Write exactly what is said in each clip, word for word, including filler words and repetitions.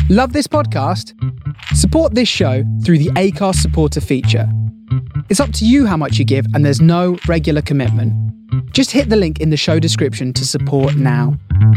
Love this podcast? Support this show through the Acast supporter feature. It's up to you how much you give, and there's no regular commitment. Just hit the link in the show description to support now.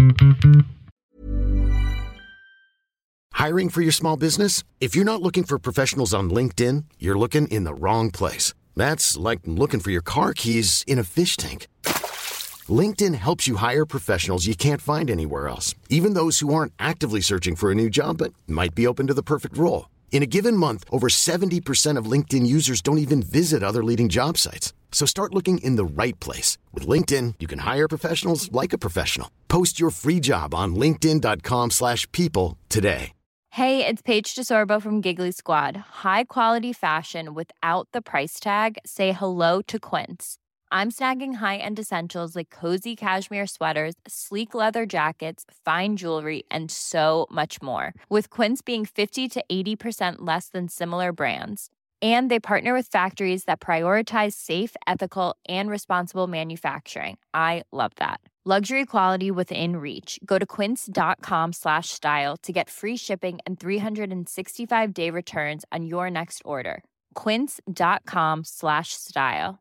Hiring for your small business? If you're not looking for professionals on LinkedIn, you're looking in the wrong place. That's like looking for your car keys in a fish tank. LinkedIn helps you hire professionals you can't find anywhere else, even those who aren't actively searching for a new job but might be open to the perfect role. In a given month, over seventy percent of LinkedIn users don't even visit other leading job sites. So start looking in the right place. With LinkedIn, you can hire professionals like a professional. Post your free job on linkedin.com slash people today. Hey, it's Paige DeSorbo from Giggly Squad. High quality fashion without the price tag. Say hello to Quince. I'm snagging high-end essentials like cozy cashmere sweaters, sleek leather jackets, fine jewelry, and so much more. With Quince being fifty to eighty percent less than similar brands. And they partner with factories that prioritize safe, ethical, and responsible manufacturing. I love that. Luxury quality within reach. Go to quince.com slash style to get free shipping and three sixty-five day returns on your next order. Quince.com slash style.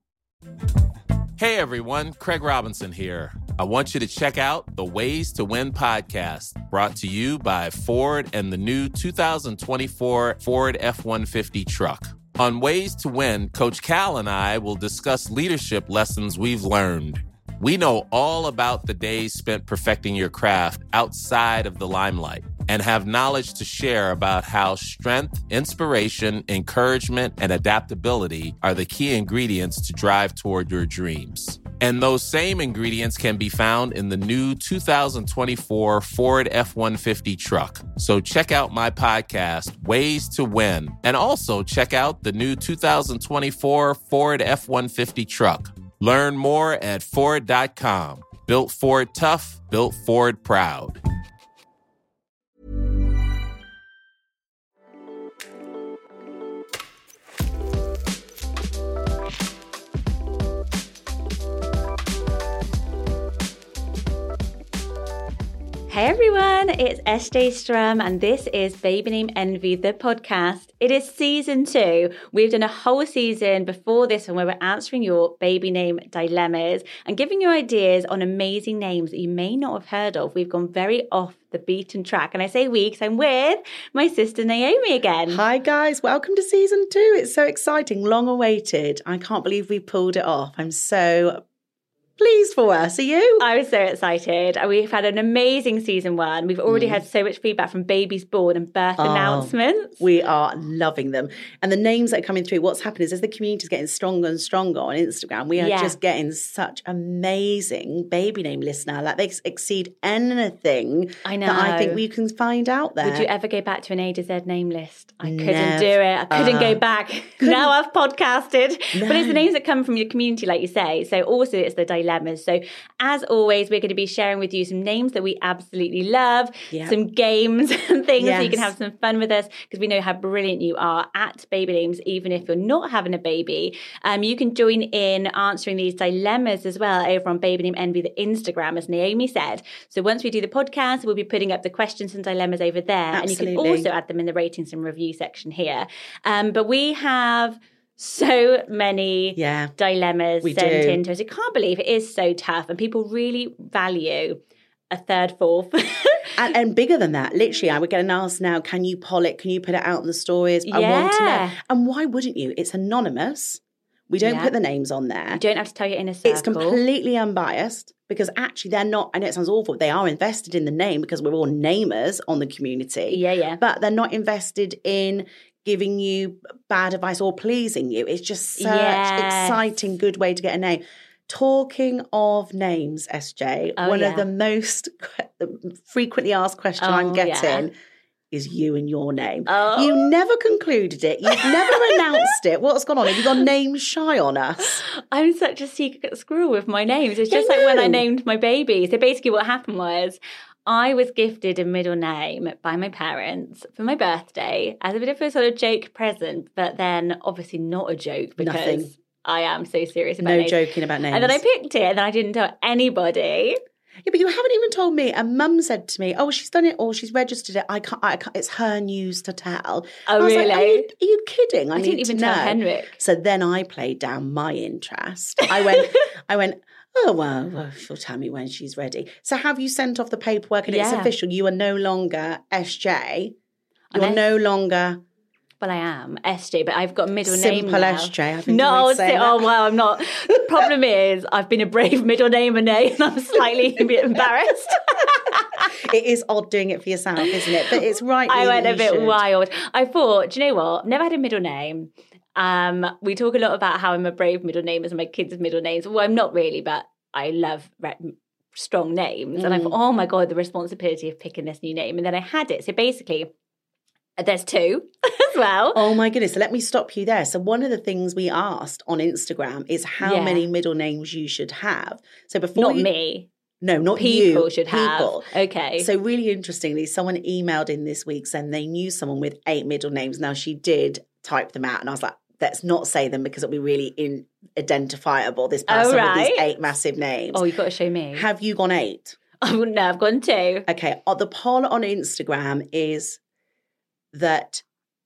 Hey everyone, Craig Robinson here. I want you to check out the Ways to Win podcast, brought to you by Ford and the new two thousand twenty-four Ford F one fifty truck. On Ways to Win, Coach Cal and I will discuss leadership lessons we've learned. We know all about the days spent perfecting your craft outside of the limelight and have knowledge to share about how strength, inspiration, encouragement, and adaptability are the key ingredients to drive toward your dreams. And those same ingredients can be found in the new two thousand twenty-four Ford F one fifty truck. So check out my podcast, Ways to Win, and also check out the new two thousand twenty-four Ford F one fifty truck. Learn more at Ford dot com. Built Ford tough, built Ford proud. Hey everyone, it's S J Strum and this is Baby Name Envy, the podcast. It is season two. We've done a whole season before this one where we're answering your baby name dilemmas and giving you ideas on amazing names that you may not have heard of. We've gone very off the beaten track. And I say we because I'm with my sister Naomi again. Hi guys, welcome to season two. It's so exciting, long awaited. I can't believe we pulled it off. I'm so pleased for us. Are you? I was so excited. We've had an amazing season one. We've already mm. had so much feedback from babies born and birth oh, announcements. We are loving them. And the names that are coming through, what's happening is as the community is getting stronger and stronger on Instagram, we are yeah. just getting such amazing baby name lists now. Like they exceed anything I know. that I think we can find out there. Would you ever go back to an A to Z name list? I couldn't Never. do it. I couldn't uh, go back. Couldn't. Now I've podcasted. No. But it's the names that come from your community, like you say. So also it's the dilemmas. So as always, we're going to be sharing with you some names that we absolutely love, yep. some games and things yes. so you can have some fun with us because we know how brilliant you are at baby names, even if you're not having a baby. Um, you can join in answering these dilemmas as well over on Baby Name Envy, the Instagram, as Naomi said. So once we do the podcast, we'll be putting up the questions and dilemmas over there. Absolutely. And you can also add them in the ratings and review section here. Um, but we have so many yeah, dilemmas we sent do. into us. I can't believe it is so tough and people really value a third, fourth. and, and bigger than that, literally, I would get an ask now, can you poll it? Can you put it out in the stories? I yeah. want to know. And why wouldn't you? It's anonymous. We don't yeah. put the names on there. You don't have to tell your inner circle. It's completely unbiased because actually they're not, I know it sounds awful, they are invested in the name because we're all namers on the community. Yeah, yeah. But they're not invested in giving you bad advice or pleasing you. It's just such yes. exciting, good way to get a name. Talking of names, S J, oh, one yeah. of the most frequently asked questions oh, I'm getting yeah. is you and your name. Oh. You never concluded it. You've never announced it. What's gone on? Have you gone name shy on us? I'm such a secret squirrel with my names. It's just I like when I know. named my baby. So basically what happened was I was gifted a middle name by my parents for my birthday as a bit of a sort of joke present, but then obviously not a joke because Nothing. I am so serious about no names. joking about names. And then I picked it and then I didn't tell anybody. Yeah, but you haven't even told me. And Mum said to me, "Oh, she's done it or she's registered it. I can't. I can't it's her news to tell." Oh, I was really? Like, are, you, are you kidding? I, I didn't even tell know. Henrik. So then I played down my interest. I went. I went. Oh, well, well, she'll tell me when she's ready. So have you sent off the paperwork and yeah. it's official? You are no longer S J. You're S- no longer... Well, I am S J, but I've got a middle Simple name now. S J. I think no, say, oh, well, I'm not. The problem is I've been a brave middle name and name, and I'm slightly a bit embarrassed. It is odd doing it for yourself, isn't it? But it's right. I went a bit should. wild. I thought, do you know what? I've never had a middle name. Um, we talk a lot about how I'm a brave middle name as my kids' middle names. Well, I'm not really, but I love re- strong names. Mm. And I thought, oh my God, the responsibility of picking this new name. And then I had it. So basically, there's two as well. Oh my goodness. So let me stop you there. So one of the things we asked on Instagram is how yeah. many middle names you should have. So before Not you... me. No, not people you. People should have. Okay. So really interestingly, someone emailed in this week saying they knew someone with eight middle names. Now she did type them out and I was like, let's not say them because it'll be really in- identifiable, this person oh, right. with these eight massive names. Oh, you've got to show me. Have you gone eight? Oh, no, I've gone two. Okay. The poll on Instagram is that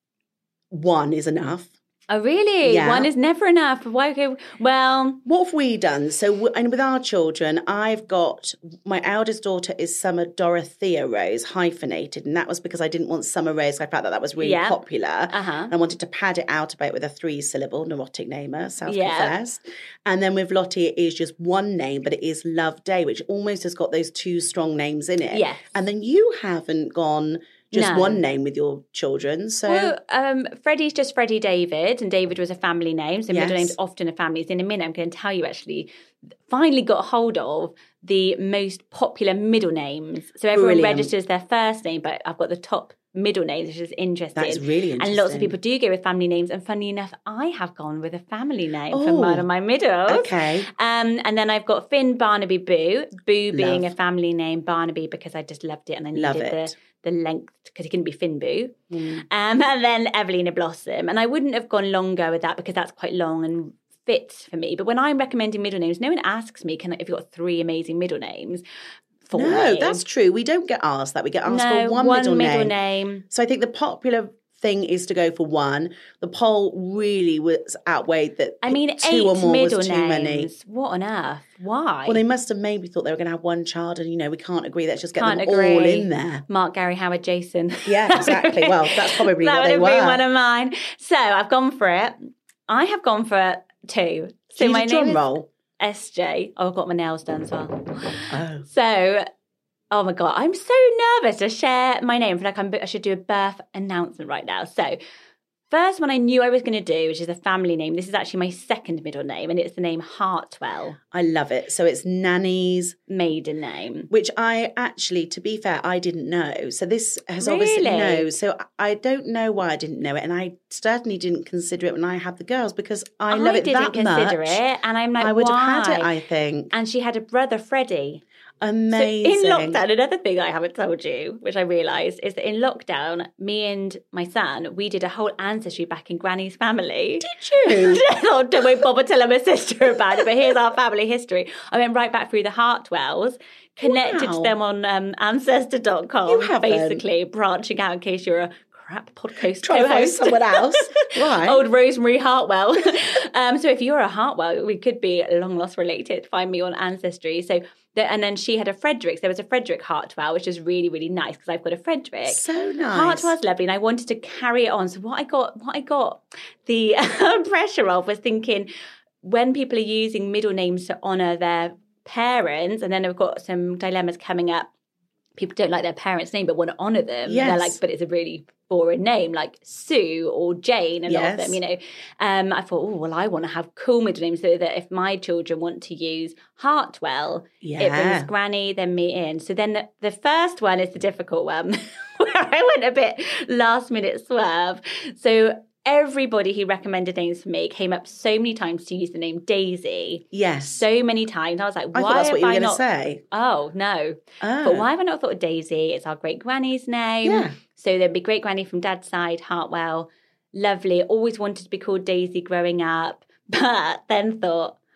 one is enough. Oh, really? Yeah. One is never enough. Why? Okay, well... What have we done? So, and with our children, I've got... My eldest daughter is Summer Dorothea Rose, hyphenated. And that was because I didn't want Summer Rose. I felt that that was really yeah. popular. Uh-huh. And I wanted to pad it out a bit with a three-syllable neurotic namer, self-professed. Yeah. And then with Lottie, it is just one name, but it is Love Day, which almost has got those two strong names in it. Yes. And then you haven't gone... Just no. one name with your children. So, well, um, Freddie's just Freddie David, and David was a family name. So yes. middle names often are families. In a minute, I'm going to tell you actually, finally got hold of the most popular middle names. So everyone Brilliant. registers their first name, but I've got the top middle names, which is interesting. That's really interesting. And lots of people do go with family names. And funny enough, I have gone with a family name oh, for one of my middles. Okay. Um, and then I've got Finn Barnaby Boo. Boo being Love. a family name, Barnaby because I just loved it and I needed Love it. the the length because it couldn't be Finn Boo. Mm. Um, and then Evelina Blossom. And I wouldn't have gone longer with that because that's quite long and fits for me. But when I'm recommending middle names, no one asks me, "Can I, if you've got three amazing middle names?" For no, me. That's true. We don't get asked that. We get asked no, for one, one middle, middle name. name. So I think the popular thing is to go for one. The poll really was outweighed that I mean, two eight or more middle was too names. many. What on earth? Why? Well, they must have maybe thought they were going to have one child, and you know we can't agree. Let's just get can't them agree. all in there. Mark, Gary, Howard, Jason. Yeah, exactly. Well, that's probably that what they would were. have been one of mine. So I've gone for it. I have gone for two. So She's my a drum name roll. is S J. Oh, I've got my nails done as well. Oh. So. Oh my God, I'm so nervous to share my name. I feel like I'm, I should do a birth announcement right now. So, first one I knew I was going to do, which is a family name. This is actually my second middle name, and it's the name Hartwell. I love it. So it's Nanny's maiden name. Which I actually, to be fair, I didn't know. So this has really? obviously no. So I don't know why I didn't know it, and I certainly didn't consider it when I had the girls because I, I love it that much. I didn't consider it, and I'm like, I would why? have had it. I think. And she had a brother, Freddie. Amazing. So in lockdown, another thing I haven't told you, which I realised, is that in lockdown, me and my son, we did a whole ancestry back in Granny's family. Did you? I thought, don't won't bother telling my sister about it, but here's our family history. I went right back through the Hartwells, connected wow. to them on um, ancestor dot com, you haven't. basically branching out in case you're a crap podcast Try to co-host. someone else. Right. Old Rosemary Hartwell. um, so if you're a Hartwell, we could be long lost related. Find me on Ancestry. So the, and then she had a Frederick. So there was a Frederick Hartwell, which is really, really nice because I've got a Frederick. So nice. Hartwell's lovely, and I wanted to carry it on. So what I got, what I got the pressure of was thinking when people are using middle names to honour their parents, and then I've got some dilemmas coming up. People don't like their parents' name but want to honour them. Yes. They're like, but it's a really boring name like Sue or Jane, a yes. lot of them, you know. Um, I thought, oh, well, I want to have cool middle names so that if my children want to use Hartwell, yeah. it brings Granny, then me in. So then the, the first one is the difficult one where I went a bit last minute swerve. So everybody who recommended names for me came up so many times to use the name Daisy. Yes. So many times. I was like, why I thought that's have what you were I going to not... say. Oh, no. Oh. But why have I not thought of Daisy? It's our great granny's name. Yeah. So there'd be great granny from dad's side, Hartwell. Lovely. Always wanted to be called Daisy growing up. But then thought,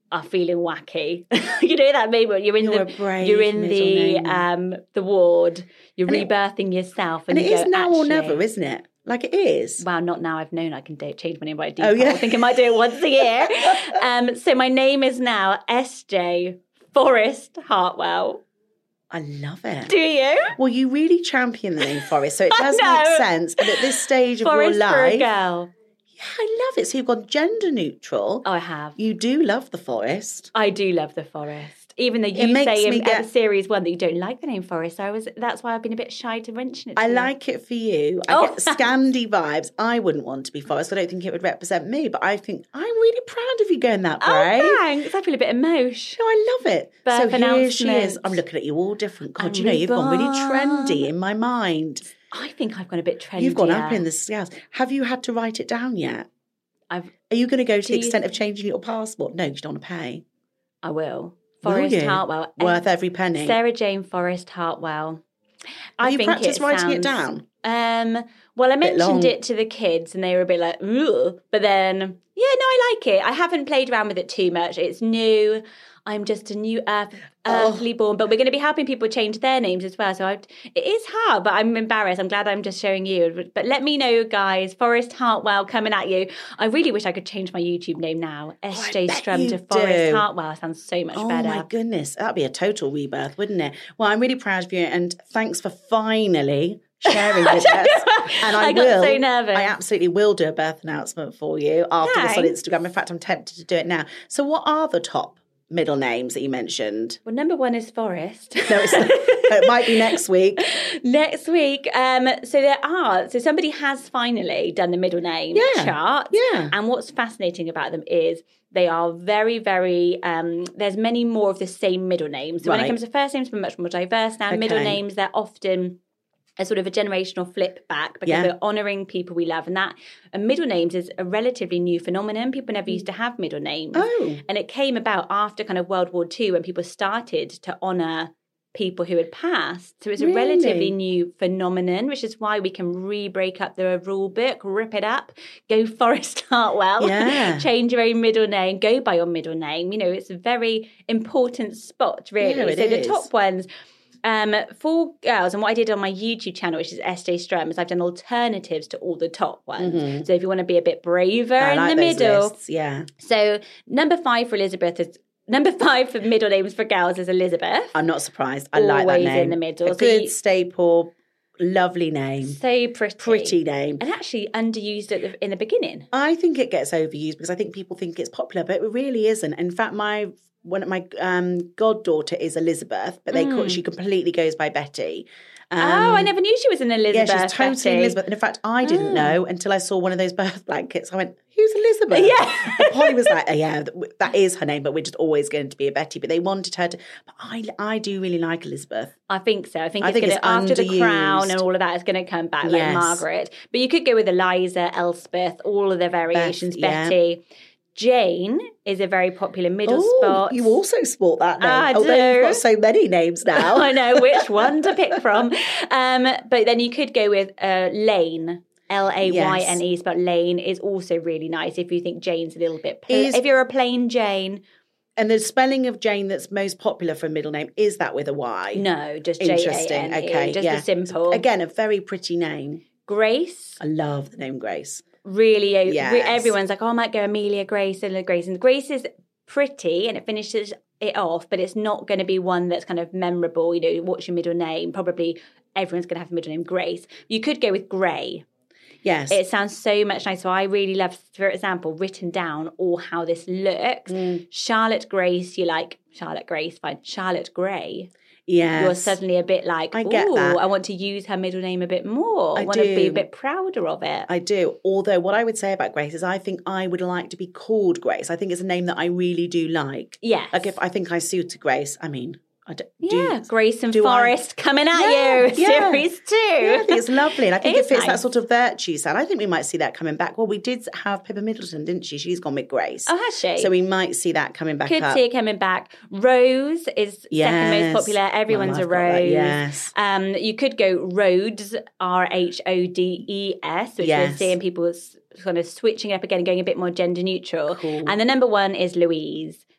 are feeling wacky. You know that maybe you're in you're the a brave you're in the name. um the ward, you're and rebirthing it, yourself, and, and you it is go, now actually, or never, isn't it? Like it is. Well, not now. I've known I can do, change my name by default. Oh, yeah. I think I might do it once a year. um, so my name is now S J Forrest Hartwell. I love it. Do you? Well, you really champion the name Forrest, so it does make sense. And at this stage of Forrest your life, for a girl. Yeah, I love it. So you've gone gender neutral. Oh, I have. You do love the Forest. I do love the Forest. Even though you say in get... series one that you don't like the name Forest, I was. That's why I've been a bit shy to mention it. To I you. like it for you. I oh, get Scandi vibes. I wouldn't want to be Forest. I don't think it would represent me, but I think I'm really proud of you going that way. Oh, thanks. I feel a bit emotional. No, I love it. Birth so here she is. I'm looking at you all different. God, I'm you know, reborn. You've gone really trendy in my mind. I think I've gone a bit trendy. You've gone up in the scales. Have you had to write it down yet? I've, Are you going to go to the extent of changing your passport? No, you don't want to pay. I will. Forrest Hartwell. Worth every penny. Sarah Jane Forrest Hartwell. I Have you think practiced it writing sounds, it down? Um, well, I mentioned it to the kids and they were a bit like, ugh. But then, yeah, no, I like it. I haven't played around with it too much. It's new. I'm just a new earth, earthly oh. born. But we're going to be helping people change their names as well. So I, it is hard, but I'm embarrassed. I'm glad I'm just showing you. But let me know, guys. Forrest Hartwell coming at you. I really wish I could change my YouTube name now. S J oh, Strum to Forrest Hartwell. Sounds so much oh, better. Oh, my goodness. That'd be a total rebirth, wouldn't it? Well, I'm really proud of you. And thanks for finally sharing with us. And I, I got will, so nervous. I absolutely will do a birth announcement for you after Thanks. this on Instagram. In fact, I'm tempted to do it now. So what are the top middle names that you mentioned? Well, number one is Forrest. No, it's not. It might be next week. Next week. Um, so there are. So somebody has finally done the middle name yeah. chart. Yeah. And what's fascinating about them is they are very, very. Um, there's many more of the same middle names. So right. when it comes to first names, we're much more diverse now. Okay. Middle names, they're often a sort of a generational flip back because yeah. we're honouring people we love. And that and middle names is a relatively new phenomenon. People never used to have middle names. Oh. And it came about after kind of World War Two when people started to honour people who had passed. So it's a really? relatively new phenomenon, which is why we can re-break up the rule book, rip it up, go Forrest Hartwell, yeah. change your own middle name, go by your middle name. You know, it's a very important spot, really. Yeah, it so is. the top ones... Um, for girls, and what I did on my YouTube channel, which is S J Strum, is I've done alternatives to all the top ones. Mm-hmm. So if you want to be a bit braver I in like the those middle. Lists, yeah. So number five for Elizabeth is, number five for middle names for girls is Elizabeth. I'm not surprised. I like that Always name. in the middle. A So good you, staple, lovely name. So pretty. Pretty name. And actually underused at the, in the beginning. I think it gets overused because I think people think it's popular, but it really isn't. In fact, my one of my um, goddaughter is Elizabeth, but they mm. call, she completely goes by Betty. Um, oh, I never knew she was an Elizabeth. Yeah, she's totally Betty. Elizabeth. And in fact, I didn't oh. know until I saw one of those birth blankets. I went, who's Elizabeth? Yeah. And Polly was like, oh, yeah, that is her name, but we're just always going to be a Betty. But they wanted her to. But I, I do really like Elizabeth. I think so. I think I it's think going it's to, after underused. the crown and all of that, it's going to come back like yes. Margaret. But you could go with Eliza, Elspeth, all of the variations, Beth, yeah. Betty. Jane is a very popular middle Ooh, spot. You also sport that name. I Although do. you've got so many names now. I know which one to pick from. Um, but then you could go with uh, Lane. L A Y N E, yes. but Lane is also really nice if you think Jane's a little bit... Pl- Is, if you're a plain Jane... And the spelling of Jane that's most popular for a middle name, is that with a Y? No, just J A N E. Interesting, okay. Just yeah. a simple. Again, a very pretty name. Grace. I love the name Grace. Really, yes. re- everyone's like, oh, I might go Amelia Grace and Grace. And Grace is pretty and it finishes it off, but it's not going to be one that's kind of memorable. You know, what's your middle name? Probably everyone's going to have a middle name Grace. You could go with Gray. Yes. It sounds so much nicer. So I really love, for example, written down all how this looks. Mm. Charlotte Grace, you like Charlotte Grace, fine. Charlotte Gray. Yes. You're suddenly a bit like, I get that. I want to use her middle name a bit more. I, I want do. to be a bit prouder of it. I do. Although what I would say about Grace is I think I would like to be called Grace. I think it's a name that I really do like. Yes. Like if I think I suit a Grace, I mean... I do, yeah, do, Grace and Forrest I, coming at yeah, you, yeah. series two. Yeah, I think it's lovely. And I think it, it fits nice. That sort of virtue sound. I think we might see that coming back. Well, we did have Pippa Middleton, didn't she? She's gone with Grace. Oh, has she? So we might see that coming back Could up. see it coming back. Rose is yes. second most popular. Everyone's well, a Rose. Yes. Um, you could go Rhodes, R H O D E S, which yes. we're seeing people kind of switching up again and going a bit more gender neutral. Cool. And the number one is Louise.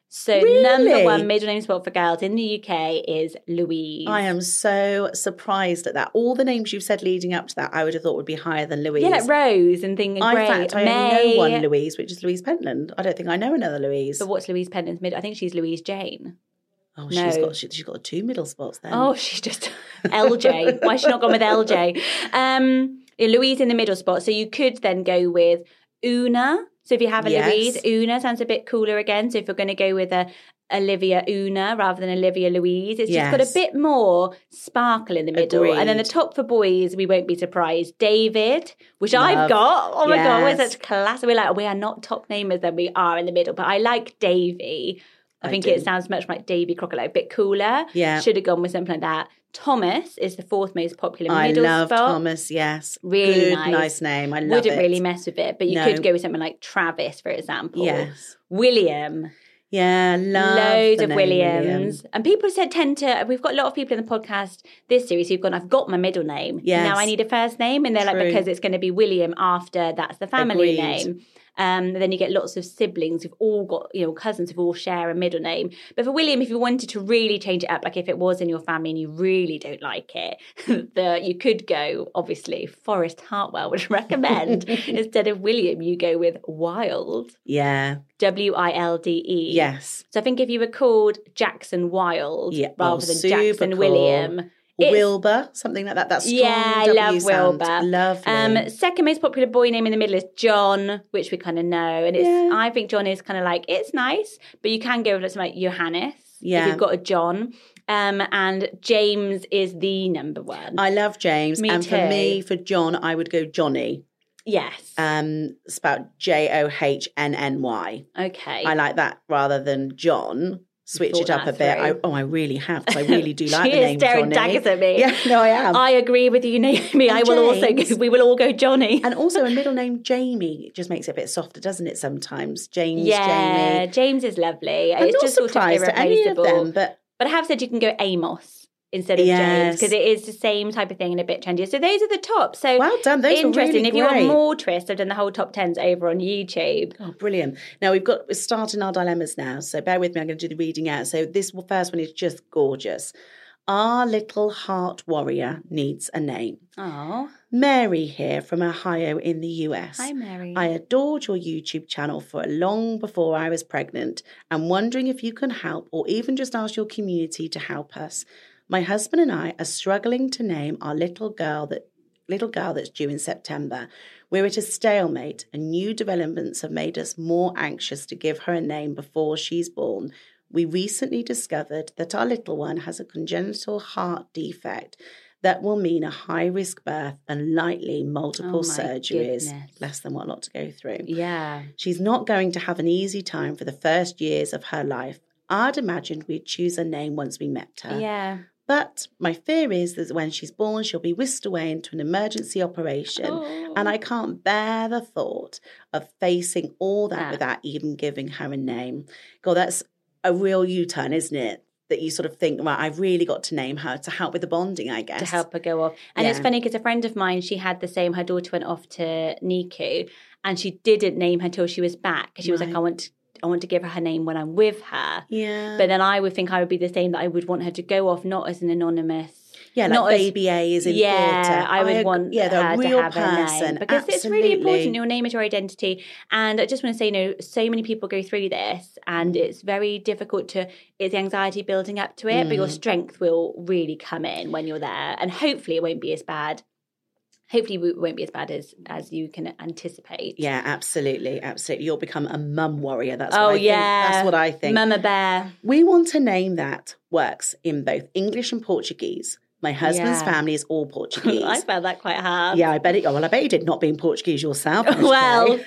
So really? number one middle name spot for girls in the U K is Louise. I am so surprised at that. All the names you've said leading up to that, I would have thought would be higher than Louise. Yeah, like Rose and things. I, great. In fact, I May. only know one Louise, which is Louise Pentland. I don't think I know another Louise. But what's Louise Pentland's middle? I think she's Louise Jane. Oh, no. she's got she, she's got two middle spots then. Oh, she's just L J. Why has she not gone with L J? Um, Louise in the middle spot. So you could then go with Una. So if you have a yes. Louise, Una sounds a bit cooler again. So if you're going to go with a Olivia Una rather than Olivia Louise, it's yes. just got a bit more sparkle in the middle. Agreed. And then the top for boys, we won't be surprised. David, which Love. I've got. Oh my yes. God, we're such class. We're like, we are not top namers, then we are in the middle. But I like Davy. I, I think do. It sounds much like Davy Crocker, like a bit cooler. Yeah. Should have gone with something like that. Thomas is the fourth most popular I middle love spot. Thomas, yes. Really Good, nice. nice name. I love Wouldn't it. Wouldn't really mess with it, but you no. could go with something like Travis, for example. Yes. William. Yeah, love Loads the of name Williams. William. And people said tend to, we've got a lot of people in the podcast this series who've gone, I've got my middle name. Yes. Now I need a first name. And they're True. like, because it's going to be William after that's the family Agreed. name. Um, then you get lots of siblings who've all got, you know, cousins who all share a middle name. But for William, if you wanted to really change it up, like if it was in your family and you really don't like it, the, you could go, obviously, Forrest Hartwell would recommend. Instead of William, you go with Wild. Yeah. W I L D E. Yes. So I think if you were called Jackson Wild yeah. rather oh, than super Jackson cool. William. Wilbur, something like that. That's strong. Yeah, I W love sound. Wilbur. Lovely. Um, second most popular boy name in the middle is John, which we kind of know, and it's. Yeah. I think John is kind of like it's nice, but you can go with something like Johannes. Yeah. If you've got a John. Um, and James is the number one. I love James, me and too. for me, for John, I would go Johnny. Yes. Um, it's about J O H N N Y. Okay. I like that rather than John. Switch it up a bit. I, oh, I really have, because I really do like she the name is staring Johnny. daggers at me. Yeah, no, I am. I agree with you, Naomi. I will also go, we will all go Johnny. And also a middle name Jamie. It just makes it a bit softer, doesn't it, sometimes? James, yeah, Jamie. James is lovely. I'm it's not just sort of surprised at any of irreplaceable. them, but... But I have said you can go Amos instead of Yes. James, because it is the same type of thing and a bit trendier. So those are the top. So Well done. Those are interesting. really If you want great. more twists, I've done the whole top tens over on YouTube. Oh, brilliant. Now, we've got, we're starting our dilemmas now, so bear with me, I'm going to do the reading out. So this first one is just gorgeous. Our little heart warrior needs a name. Oh, Mary here from Ohio in the U S. hi Mary. I adored your YouTube channel for long before I was pregnant. I'm wondering if you can help, or even just ask your community to help us. My husband and I are struggling to name our little girl that little girl that's due in September. We're at a stalemate, and new developments have made us more anxious to give her a name before she's born. We recently discovered that our little one has a congenital heart defect that will mean a high-risk birth and likely multiple Oh my surgeries. goodness. Less than what a lot to go through. Yeah. She's not going to have an easy time for the first years of her life. I'd imagined we'd choose a name once we met her. Yeah. But my fear is that when she's born, she'll be whisked away into an emergency operation. Oh. And I can't bear the thought of facing all that Ah. without even giving her a name. God, that's a real U-turn, isn't it? That you sort of think, well, I've really got to name her to help with the bonding, I guess. To help her go off. And it's Yeah. funny because a friend of mine, she had the same, her daughter went off to N I C U and she didn't name her till she was back. She was Right. like, I want to, I want to give her her name when I'm with her. Yeah. But then I would think I would be the same, that I would want her to go off not as an anonymous. Yeah, like not as- Baby A is in yeah, theatre. I would ag- want yeah, they're her a real to have a person. name because it's really Absolutely. important. Your name is your identity, and I just want to say, you know, so many people go through this, and it's very difficult to. It's the anxiety building up to it, Mm. but your strength will really come in when you're there, and hopefully it won't be as bad. Hopefully it won't be as bad as as you can anticipate. Yeah, absolutely, absolutely. You'll become a mum warrior. That's Oh what I think. yeah, That's what I think. Mama Bear. We want a name that works in both English and Portuguese. My husband's Yeah. family is all Portuguese. I found that quite hard. Yeah, I bet it. Oh, well, I bet you did, not being Portuguese yourself. Well.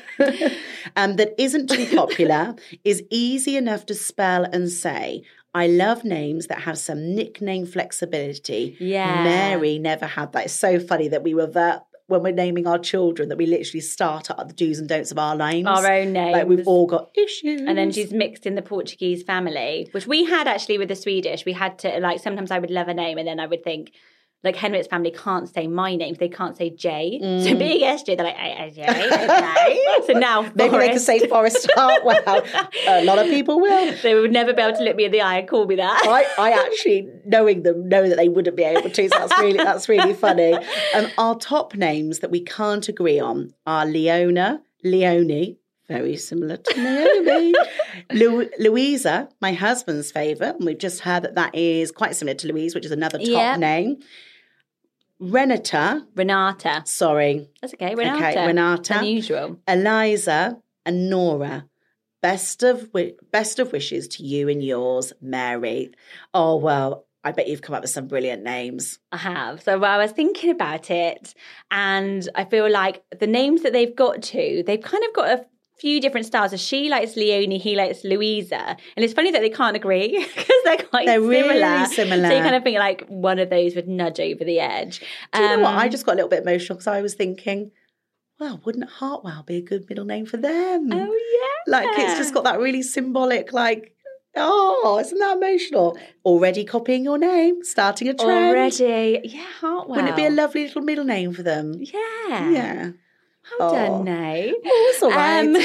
um, that isn't too popular, is easy enough to spell and say. I love names that have some nickname flexibility. Yeah. Mary never had that. It's so funny that we revert when we're naming our children, that we literally start at the do's and don'ts of our names. Our own names. Like we've all got issues. And then she's mixed in the Portuguese family, which we had actually with the Swedish. We had to, like, sometimes I would love a name and then I would think, like Henriette's family can't say my name. They can't say J. Mm. So being S J, they're like, A J, okay. So now Forrest. Maybe they can say Forrest Hartwell. A lot of people will. They would never be able to look me in the eye and call me that. I, I actually, knowing them, know that they wouldn't be able to. So that's really, that's really funny. Um, our top names that we can't agree on are Leona, Leonie, very similar to Naomi. Lu- Louisa, my husband's favourite. And we've just heard that that is quite similar to Louise, which is another top yep. name. Renata. Renata. Sorry. That's okay. Renata. Okay, Renata. Unusual. Eliza and Nora. Best of wi- best of wishes to you and yours, Mary. Oh, well, I bet you've come up with some brilliant names. I have. So well, I was thinking about it, and I feel like the names that they've got to, they've kind of got a few different styles. So she likes Leonie, he likes Louisa. And it's funny that they can't agree because they're quite they're similar. Really similar. So you kind of think like one of those would nudge over the edge. Do you um, know what? I just got a little bit emotional because I was thinking, well, wouldn't Hartwell be a good middle name for them? Oh, yeah. Like, it's just got that really symbolic, like, oh, isn't that emotional? Already copying your name, starting a trend. Already. Yeah, Hartwell. Wouldn't it be a lovely little middle name for them? Yeah. Yeah. Well oh. done, Nay. Oh, it's all right. Um,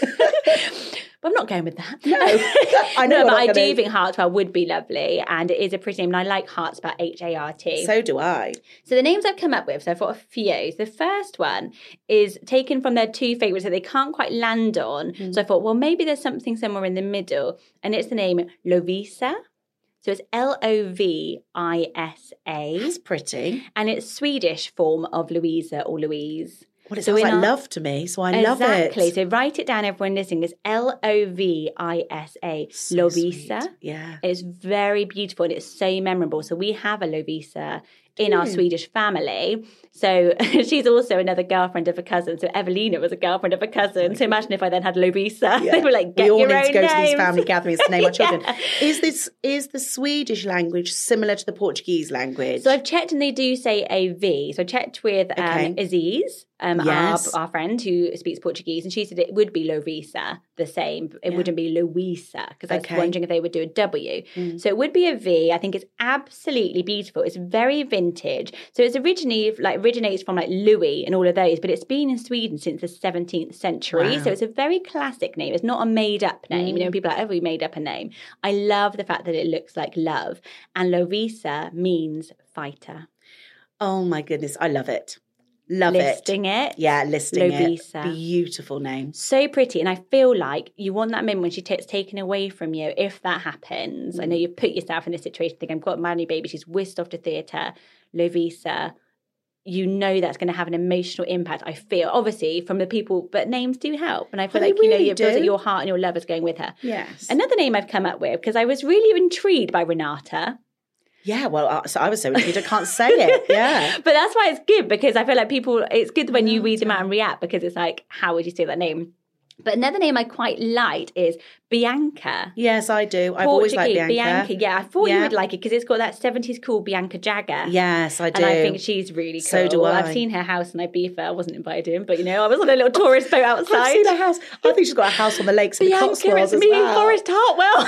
but I'm not going with that. No. I know, no, but I gonna... do think Hartwell would be lovely, and it is a pretty name, and I like Hart spelled H A R T. So do I. So the names I've come up with, so I've got a few. So the first one is taken from their two favourites that they can't quite land on. Mm. So I thought, well, maybe there's something somewhere in the middle, and it's the name Lovisa. So it's L O V I S A. That's pretty. And it's Swedish form of Louisa or Louise. Well, it sounds so like our... love to me, so I exactly. love it. Exactly. So write it down, everyone listening. It's L O V I S A. So Lovisa. Sweet. Yeah. It's very beautiful and it's so memorable. So we have a Lovisa in our Swedish family. So she's also another girlfriend of a cousin. So Evelina was a girlfriend of a cousin. Oh so imagine if I then had Lovisa. Yeah. They were like, get we all your need own to go names. to these family gatherings to name yeah. our children. Is this is the Swedish language similar to the Portuguese language? So I've checked and they do say a V. So I checked with um, okay. Aziz, um, yes. our, our friend who speaks Portuguese, and she said it would be Lovisa, the same. It yeah. wouldn't be Louisa, because I was okay. wondering if they would do a W. Mm. So it would be a V. I think it's absolutely beautiful. It's very vintage. So it's originally like originates from like Louis and all of those, but it's been in Sweden since the seventeenth century. Wow. So it's a very classic name. It's not a made-up name. Mm. You know, people are like, oh, we made up a name. I love the fact that it looks like love. And Lovisa means fighter. Oh my goodness, I love it. Love listing it. it. Yeah, listing Lovisa. it. Beautiful name. So pretty. And I feel like you want that moment when she takes taken away from you, if that happens. Mm. I know you've put yourself in a situation, think I've got a man new baby, she's whisked off to theatre, Lovisa. You know that's going to have an emotional impact, I feel, obviously, from the people, but names do help. And I feel well, like, really you know, you do. feel that your heart and your love is going with her. Yes. Another name I've come up with, because I was really intrigued by Renata. Yeah, well, uh, so I was so intrigued, I can't say it. Yeah. But that's why it's good, because I feel like people, it's good when you read them out and react, because it's like, how would you say that name? But another name I quite liked is Bianca. Yes, I do. I've always liked Bianca. Bianca, yeah. I thought yeah. you would like it because it's got that seventies cool Bianca Jagger. Yes, I do. And I think she's really cool. So do I. I've seen her house in Ibiza. I wasn't invited in, but you know, I was on a little tourist boat outside. I've seen her house. I think she's got a house on the lakes in the Cotswolds as me well. and Forrest Hartwell.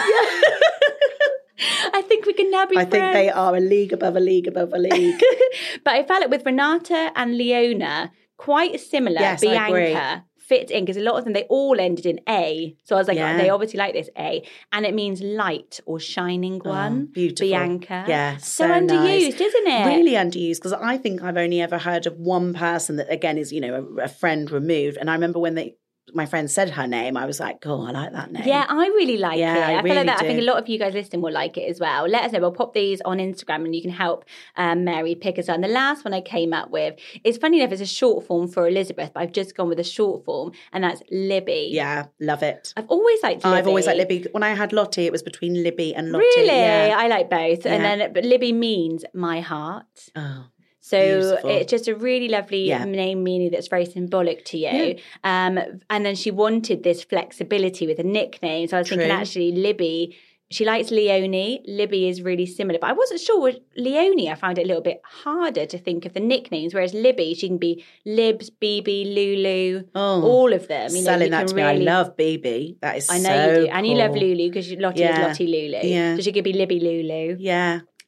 Yeah. I think we can now be I friends. think they are a league above a league above a league. But I felt like with Renata and Leona, quite similar. Yes, Bianca. I agree. Fits in because a lot of them, they all ended in A. So I was like, yeah. oh, they obviously like this A. And it means light or shining one. Oh, beautiful. Bianca. Yeah, so, so underused, nice. Isn't it? Really underused, because I think I've only ever heard of one person that, again, is, you know, a, a friend removed. And I remember when they... my friend said her name, I was like, oh, I like that name. Yeah, I really like yeah, it. I, I feel really like that. do. I think a lot of you guys listening will like it as well. Let us know. We'll pop these on Instagram and you can help um, Mary pick us up. And the last one I came up with is, funny enough, it's a short form for Elizabeth, but I've just gone with a short form, and that's Libby. Yeah, love it. I've always liked Libby. I've always liked Libby. When I had Lottie, it was between Libby and Lottie. Really? Yeah. I like both. Yeah. And then, but Libby means my heart. Oh. So Beautiful. It's just a really lovely yeah. name meaning that's very symbolic to you. Yeah. Um, and then she wanted this flexibility with a nickname. So I was True. thinking actually Libby, she likes Leonie. Libby is really similar. But I wasn't sure with Leonie, I found it a little bit harder to think of the nicknames. Whereas Libby, she can be Libs, B B, Lulu, oh, all of them. You know, selling you that to really... me. I love B B. That is I know so you do. cool. And you love Lulu because Lottie yeah. is Lottie Lulu. Yeah. So she could be Libby Lulu. Yeah.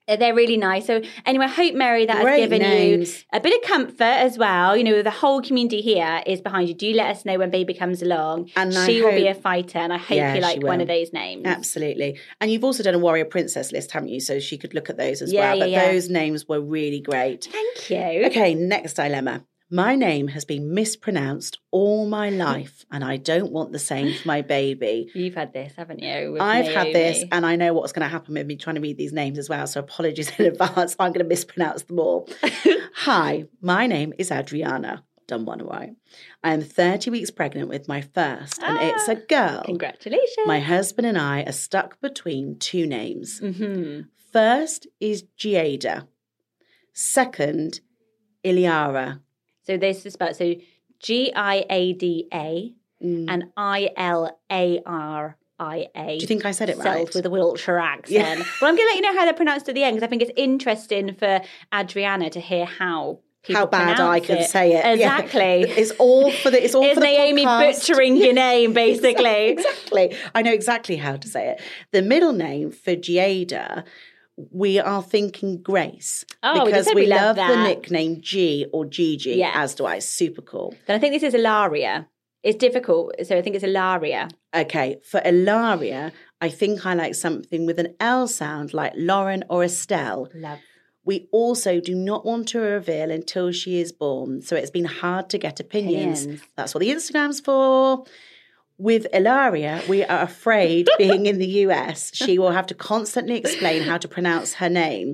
They're really nice. So anyway, I hope, Mary, that Great has given names. you a bit of comfort as well. You know, the whole community here is behind you. Do let us know when baby comes along. And she I will hope, be a fighter, and I hope yeah, you like she one will. of those names. Absolutely. And you've also done a warrior princess list, haven't you? So she could look at those as Yeah, well. yeah, But yeah. those names were really great. Thank you. Okay, next dilemma. My name has been mispronounced all my life, and I don't want the same for my baby. You've had this, haven't you? with I've Naomi? had this, and I know what's going to happen with me trying to read these names as well, so apologies in advance. I'm going to mispronounce them all. Hi, my name is Adriana. Done one right. I am thirty weeks pregnant with my first, and Ah, it's a girl. Congratulations. My husband and I are stuck between two names. Mm-hmm. First is Giada. Second, Iliara. So this is about, so G I A D A Mm. and I L A R I A. Do you think I said it right? Self with a Wiltshire accent. Yeah. Well, I'm going to let you know how they're pronounced at the end, because I think it's interesting for Adriana to hear how people How bad pronounce I can it. say it. Exactly. Yeah. It's all for the. It's all It's for the Naomi podcast. butchering your name, basically. Exactly. I know exactly how to say it. The middle name for Giada, we are thinking Grace. Oh, we because said we we love love the that. nickname G or Gigi, Yeah. as do I. Super cool. Then I think this is Ilaria. It's difficult, so I think it's Ilaria. Okay, for Ilaria, I think I like something with an L sound like Lauren or Estelle. Love. We also do not want to reveal until she is born, so it's been hard to get opinions. Opinions. That's what the Instagram's for. With Ilaria, we are afraid, being in the U S, she will have to constantly explain how to pronounce her name.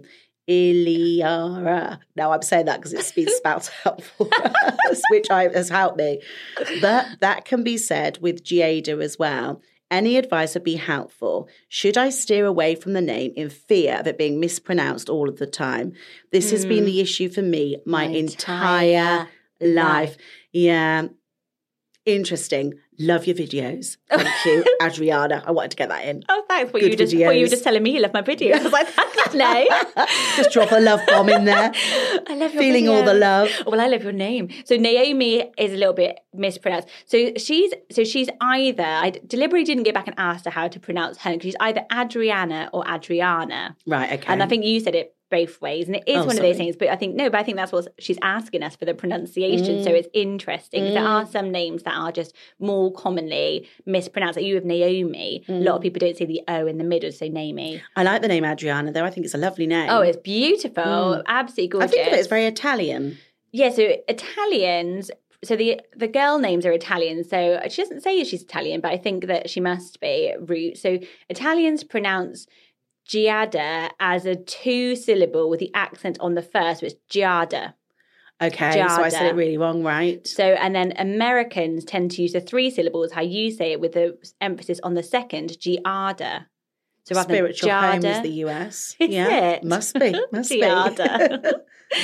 Iliara. Now I'm saying that because it's been spelled out for us, which I, has helped me. But that can be said with Giada as well. Any advice would be helpful. Should I steer away from the name in fear of it being mispronounced all of the time? This mm. has been the issue for me my, my entire, entire life. life. Yeah. Interesting. Love your videos. Thank you, Adriana. I wanted to get that in. Oh, thanks. Well, you were just, well, you were just telling me you love my videos. I was like, thanks, Nay. Just drop a love bomb in there. I love your Feeling videos. all the love. Well, I love your name. So Naomi is a little bit mispronounced. So she's so she's either, I deliberately didn't go back and ask her how to pronounce her, because she's either Adriana or Adriana. Right, okay. And I think you said it both ways, and it is oh, one sorry. of those things, but I think no but I think that's what she's asking us for, the pronunciation. mm. So it's interesting, because mm. there are some names that are just more commonly mispronounced. Like you with Naomi, mm. a lot of people don't say the O in the middle, say Naomi. I like the name Adriana though. I think it's a lovely name. Oh, it's beautiful. mm. Absolutely gorgeous. I think of it as very Italian. Yeah, so Italians, so the the girl names are Italian. So she doesn't say she's Italian, but I think that she must be root. So Italians pronounce Giada as a two syllable with the accent on the first, so it's Giada. Okay, Giada. So I said it really wrong, right? So, and then Americans tend to use the three syllables, how you say it, with the emphasis on the second, Giada. So rather than Spiritual Giada, home is the U S. Is yeah, it? must be, must Giada. be.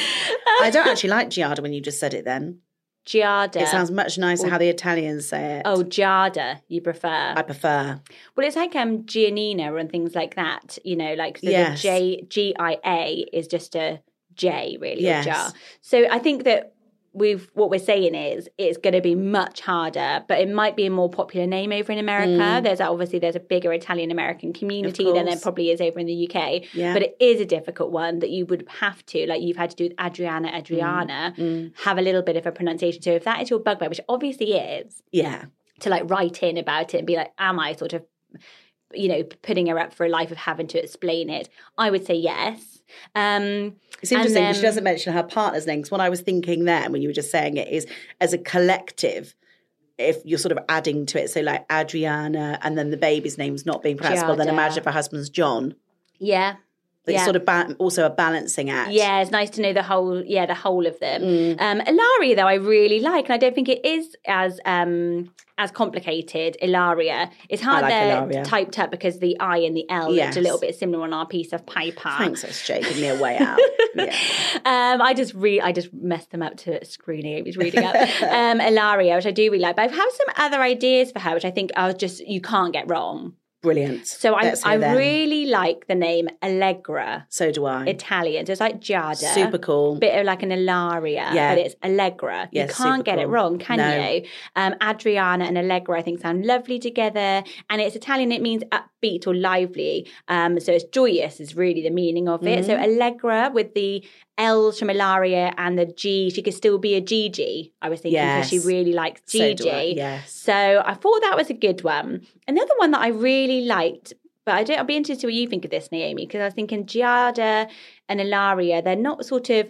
I don't actually like Giada when you just said it then. Giada. It sounds much nicer or, how the Italians say it. Oh, Giada, you prefer? I prefer. Well, it's like um Giannina and things like that, you know, like so yes. the J G I A is just a J, really, yes. or jar. So I think that we've what we're saying is it's going to be much harder, but it might be a more popular name over in America. Mm. There's obviously there's a bigger Italian American community than there probably is over in the U K. Yeah. But it is a difficult one that you would have to, like you've had to do with Adriana, Adriana, mm. have a little bit of a pronunciation. So if that is your bugbear, which obviously is, yeah, to like write in about it and be like, am I sort of, you know, putting her up for a life of having to explain it? I would say yes. Um, it's interesting then, because she doesn't mention her partner's name. Because what I was thinking then when you were just saying it is as a collective, if you're sort of adding to it, so like Adriana and then the baby's name's not being pronounced, well, then imagine if her husband's John. Yeah. It's yeah. sort of ba- also a balancing act. Yeah, it's nice to know the whole, yeah, the whole of them. Mm. Um, Ilaria, though, I really like, and I don't think it is as um, as complicated. Ilaria, it's hard like there Ilaria. typed up because the I and the L yes. looked a little bit similar on our piece of paper. Thanks, S J, giving me a way out. Yeah. um, I just re- I just messed them up to screening. It was reading up um, Ilaria, which I do really like. But I have some other ideas for her, which I think are just you can't get wrong. Brilliant. So I, I really like the name Allegra. So do I. Italian. So it's like Giada. Super cool. Bit of like an Ilaria, yeah. but it's Allegra. Yes, you can't get cool. it wrong, can no. you? Um, Adriana and Allegra, I think, sound lovely together. And it's Italian. It means upbeat or lively. Um, so it's joyous is really the meaning of it. Mm-hmm. So Allegra with the L's from Ilaria and the G, she could still be a Gigi, I was thinking, because yes. she really likes Gigi. So, yes. so I thought that was a good one. Another one that I really liked, but I don't, I'll be interested to see what you think of this, Naomi, because I was thinking Giada and Ilaria, they're not sort of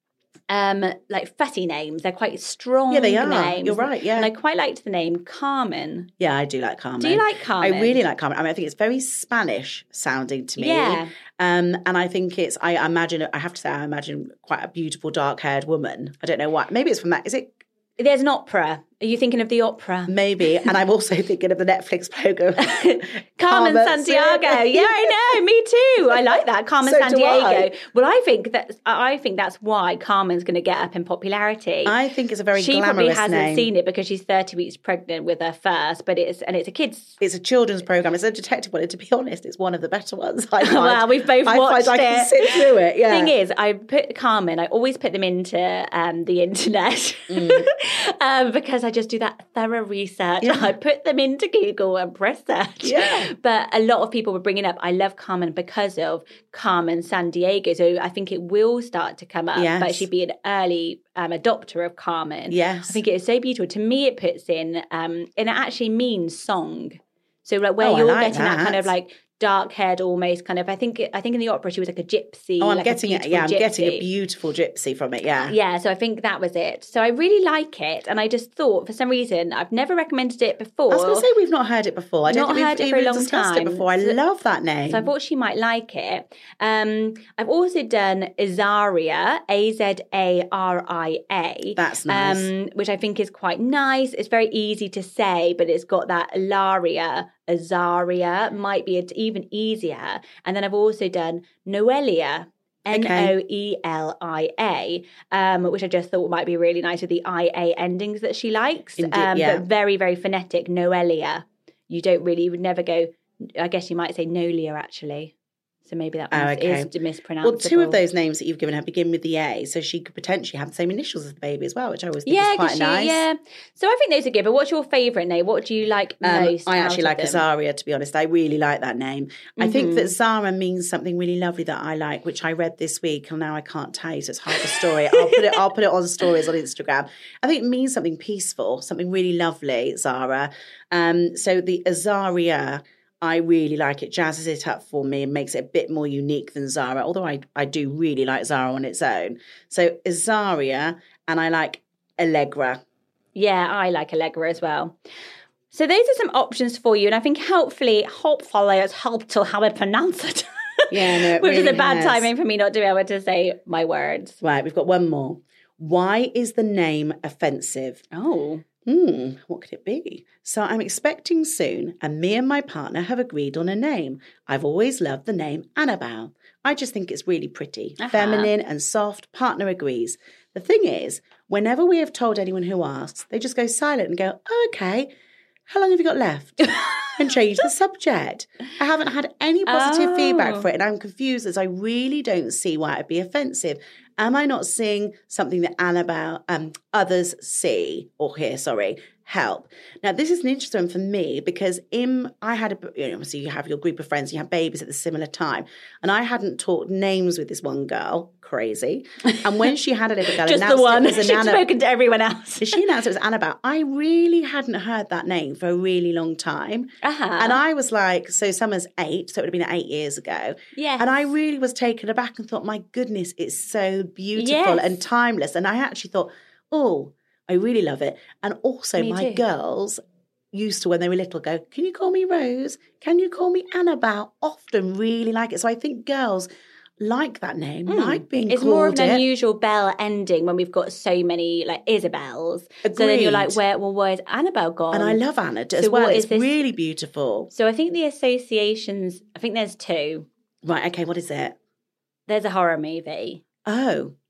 um, like fussy names. They're quite strong yeah, they are. names. You're right, yeah. And I quite liked the name Carmen. Yeah, I do like Carmen. Do you like Carmen? I really like Carmen. I mean, I think it's very Spanish sounding to me. Yeah. Um, and I think it's, I imagine, I have to say, I imagine quite a beautiful dark-haired woman. I don't know why. Maybe it's from that. Is it? There's an opera. Are you thinking of the opera? Maybe. And I'm also thinking of the Netflix program. Carmen Sandiego. Yeah, I know. Me too. I like that. Carmen so Sandiego. Well, I think that I think that's why Carmen's going to get up in popularity. I think it's a very she glamorous name. She probably hasn't seen it because she's thirty weeks pregnant with her first, but it's and it's a kids. It's a children's program. It's a detective one. And to be honest, it's one of the better ones. I find. Well, we've both I watched find it. I can sit through it. Yeah. Thing is, I put Carmen. I always put them into um, the internet mm. um, because I just do that thorough research. Yeah. I put them into Google and press search. Yeah. But a lot of people were bringing up, I love Carmen because of Carmen Sandiego. So I think it will start to come up. Yes. But she'd be an early um, adopter of Carmen. Yes. I think it is so beautiful. To me, it puts in, um, and it actually means song. So like where oh, you're like getting that. that kind of like dark-haired, almost kind of. I think. I think in the opera she was like a gypsy. Oh, I'm like getting it. Yeah, I'm gypsy. getting a beautiful gypsy from it. Yeah, yeah. So I think that was it. So I really like it, and I just thought for some reason I've never recommended it before. I was going to say we've not heard it before. I don't not think heard we've it for a even long discussed time. it before. I so, love that name. So I thought she might like it. Um, I've also done Azaria, A Z A R I A. That's nice. Um, which I think is quite nice. It's very easy to say, but it's got that Ilaria. Azaria might be even easier. And then I've also done Noelia, N O E L I A, um, which I just thought might be really nice with the I A endings that she likes. Indeed, um, yeah. But very, very phonetic, Noelia. You don't really, you would never go, I guess you might say Nolia actually. So maybe that one oh, okay. is mispronounceable. Well, two of those names that you've given her begin with the A, so she could potentially have the same initials as the baby as well, which I always think yeah, is quite she, nice. Yeah, so I think those are good. But what's your favourite name? What do you like um, most? I actually like them? Azaria, to be honest. I really like that name. Mm-hmm. I think that Zara means something really lovely that I like, which I read this week, and now I can't tell you, so it's half a story. I'll put it. I'll put it on stories on Instagram. I think it means something peaceful, something really lovely, Zara. Um, so the Azaria. I really like it, jazzes it up for me and makes it a bit more unique than Zara, although I, I do really like Zara on its own. So Azaria, and I like Allegra. Yeah, I like Allegra as well. So those are some options for you, and I think hopefully, hopefully it's helped to how I pronounce it. Yeah, no, it Which really is a bad has. timing for me not to be able to say my words. Right, we've got one more. Why is the name offensive? Oh. Hmm, what could it be? So I'm expecting soon, and me and my partner have agreed on a name. I've always loved the name Annabelle. I just think it's really pretty, uh-huh. feminine and soft. Partner agrees. The thing is, whenever we have told anyone who asks, they just go silent and go, oh, okay, how long have you got left? And change the subject. I haven't had any positive oh. feedback for it, and I'm confused as I really don't see why it'd be offensive. Am I not seeing something that Annabelle, um, others see or hear, sorry, help? Now, this is an interesting one for me because in, I had, a, you know, obviously you have your group of friends, you have babies at the similar time, and I hadn't taught names with this one girl, crazy, and when she had a little girl, just the one, she'd Annabelle, spoken to everyone else. She announced it was Annabelle. I really hadn't heard that name for a really long time, uh-huh. and I was like, so Summer's eight, so it would have been eight years ago, yes. and I really was taken aback and thought, my goodness, it's so beautiful yes. and timeless. And I actually thought, oh, I really love it. And also me my too. girls used to, when they were little, go, can you call me Rose? Can you call me Annabelle? Often really like it. So I think girls like that name, mm. like being it's called more of an it. unusual bell ending when we've got so many like Isabels. Agreed. So then you're like, where, well, where's Annabelle gone? And I love Anna as so well. what It's is this? really beautiful. So I think the associations, I think there's two. Right, okay, what is it? There's a horror movie. Oh.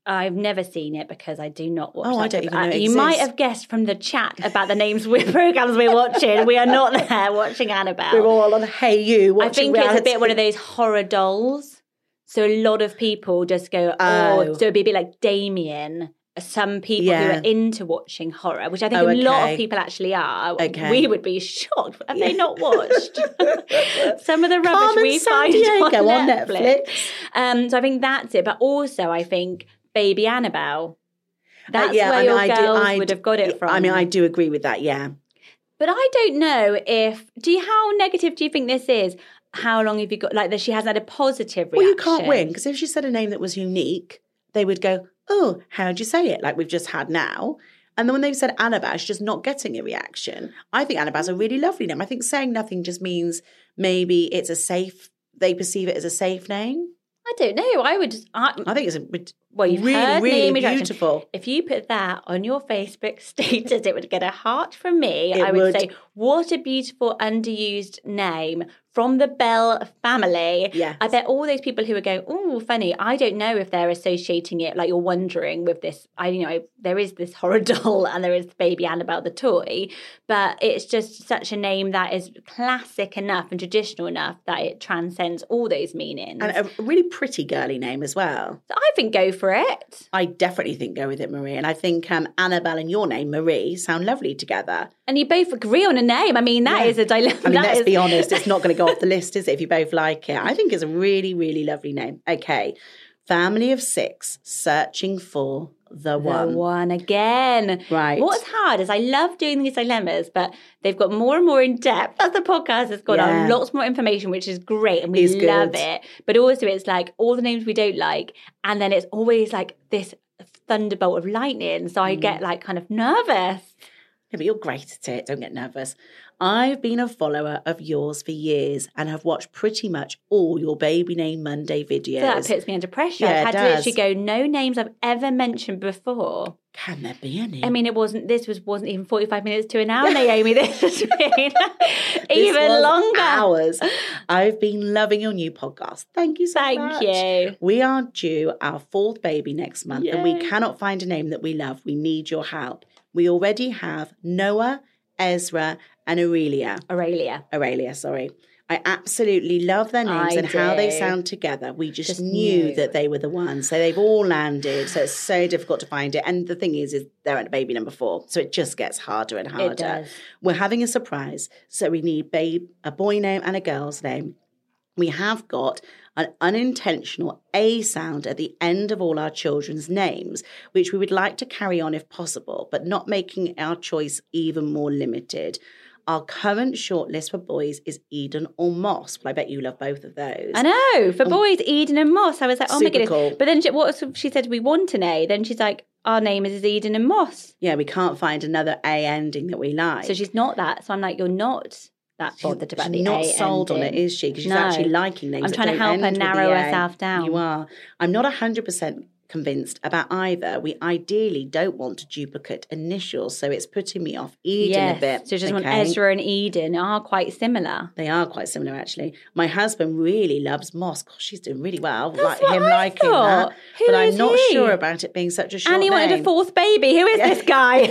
I've never seen it because I do not watch. Oh, that I don't even know it You exists. might have guessed from the chat about the names of programs we're watching. We are not there watching Annabelle. We're all on Hey You watching I think reality. it's a bit one of those horror dolls. So a lot of people just go, oh, Oh. so it'd be a bit like Damien. Some people Yeah. who are into watching horror, which I think Oh, a lot okay. of people actually are. Okay. We would be shocked. Have they not watched some of the rubbish Carmen we find Sandiego on on Netflix? Netflix. Um, so I think that's it. But also I think Baby Annabelle. That's Uh, yeah, where I mean, your I do- girls I would do- have got it from. I mean, I do agree with that, yeah. But I don't know if, do you, how negative do you think this is? How long have you got, like that she hasn't had a positive reaction? Well, you can't win, because if she said a name that was unique, they would go, oh, how'd you say it? Like we've just had now. And then when they've said Annabelle, she's just not getting a reaction. I think Annabelle's a really lovely name. I think saying nothing just means maybe it's a safe, they perceive it as a safe name. I don't know. I would, I, I think it's a well, you've really, heard really name attraction. beautiful. If you put that on your Facebook status, it would get a heart from me. It I would, would. say, what a beautiful underused name from the Bell family. Yes. I bet all those people who are going, oh, funny, I don't know if they're associating it, like you're wondering with this, I you know, there is this horror doll and there is Baby Annabelle the toy, but it's just such a name that is classic enough and traditional enough that it transcends all those meanings. And a really pretty girly name as well. So I think go for it. I definitely think go with it, Marie. And I think um, Annabelle and your name, Marie, sound lovely together. And you both agree on a name. I mean, that Yeah. is a dilemma. I mean, That let's is- be honest, it's not going to go off the list, is it, if you both like it? I think it's a really, really lovely name. Okay. Family of six searching for the The one. one again. Right. What's hard is I love doing these dilemmas, but they've got more and more in depth as the podcast has gone Yeah. on. Lots more information, which is great, and we It's love good. it. But also, it's like all the names we don't like, and then it's always like this thunderbolt of lightning. So I Mm. get like kind of nervous. Yeah, but you're great at it. Don't get nervous. I've been a follower of yours for years and have watched pretty much all your Baby Name Monday videos. So that puts me under pressure. Yeah, I've it had to does. literally go, no names I've ever mentioned before. Can there be any? I mean, it wasn't, this was, wasn't even forty-five minutes to an hour, Naomi. This has been This even was longer. Hours. I've been loving your new podcast. Thank you so Thank much. you. We are due our fourth baby next month, and we Yay. cannot find a name that we love. We need your help. We already have Noah, Ezra, and Aurelia. Aurelia. Aurelia, sorry. I absolutely love their names I and how they do. sound together. We just, Just knew, knew. that they were the ones. So they've all landed. So it's so difficult to find it. And the thing is, is they're at baby number four. So it just gets harder and harder. It does. We're having a surprise. So we need babe, a boy name and a girl's name. We have got an unintentional A sound at the end of all our children's names, which we would like to carry on if possible, but not making our choice even more limited. Our current shortlist for boys is Eden or Moss. Well, I bet you love both of those. I know. For boys, Eden and Moss. I was like, oh my Super goodness. cool. But then she, what she said, we want an A. Then she's like, our name is Eden and Moss. Yeah, we can't find another A ending that we like. So she's not that. So I'm like, you're not that bothered about She's the not A sold on it, ending. is she? Because she's No. actually liking names. I'm that trying to don't help her end with narrow the A. herself down. You are. I'm not one hundred percent convinced about either. We ideally don't want duplicate initials, so it's putting me off Eden Yes. a bit. So just want okay? Ezra and Eden are quite similar. They are quite similar, actually. My husband really loves Moss. Gosh, she's doing really well. That's like what him I liking thought. that. Who but I'm is not he? sure about it being such a short And he name. wanted a fourth baby. Who is Yeah. this guy?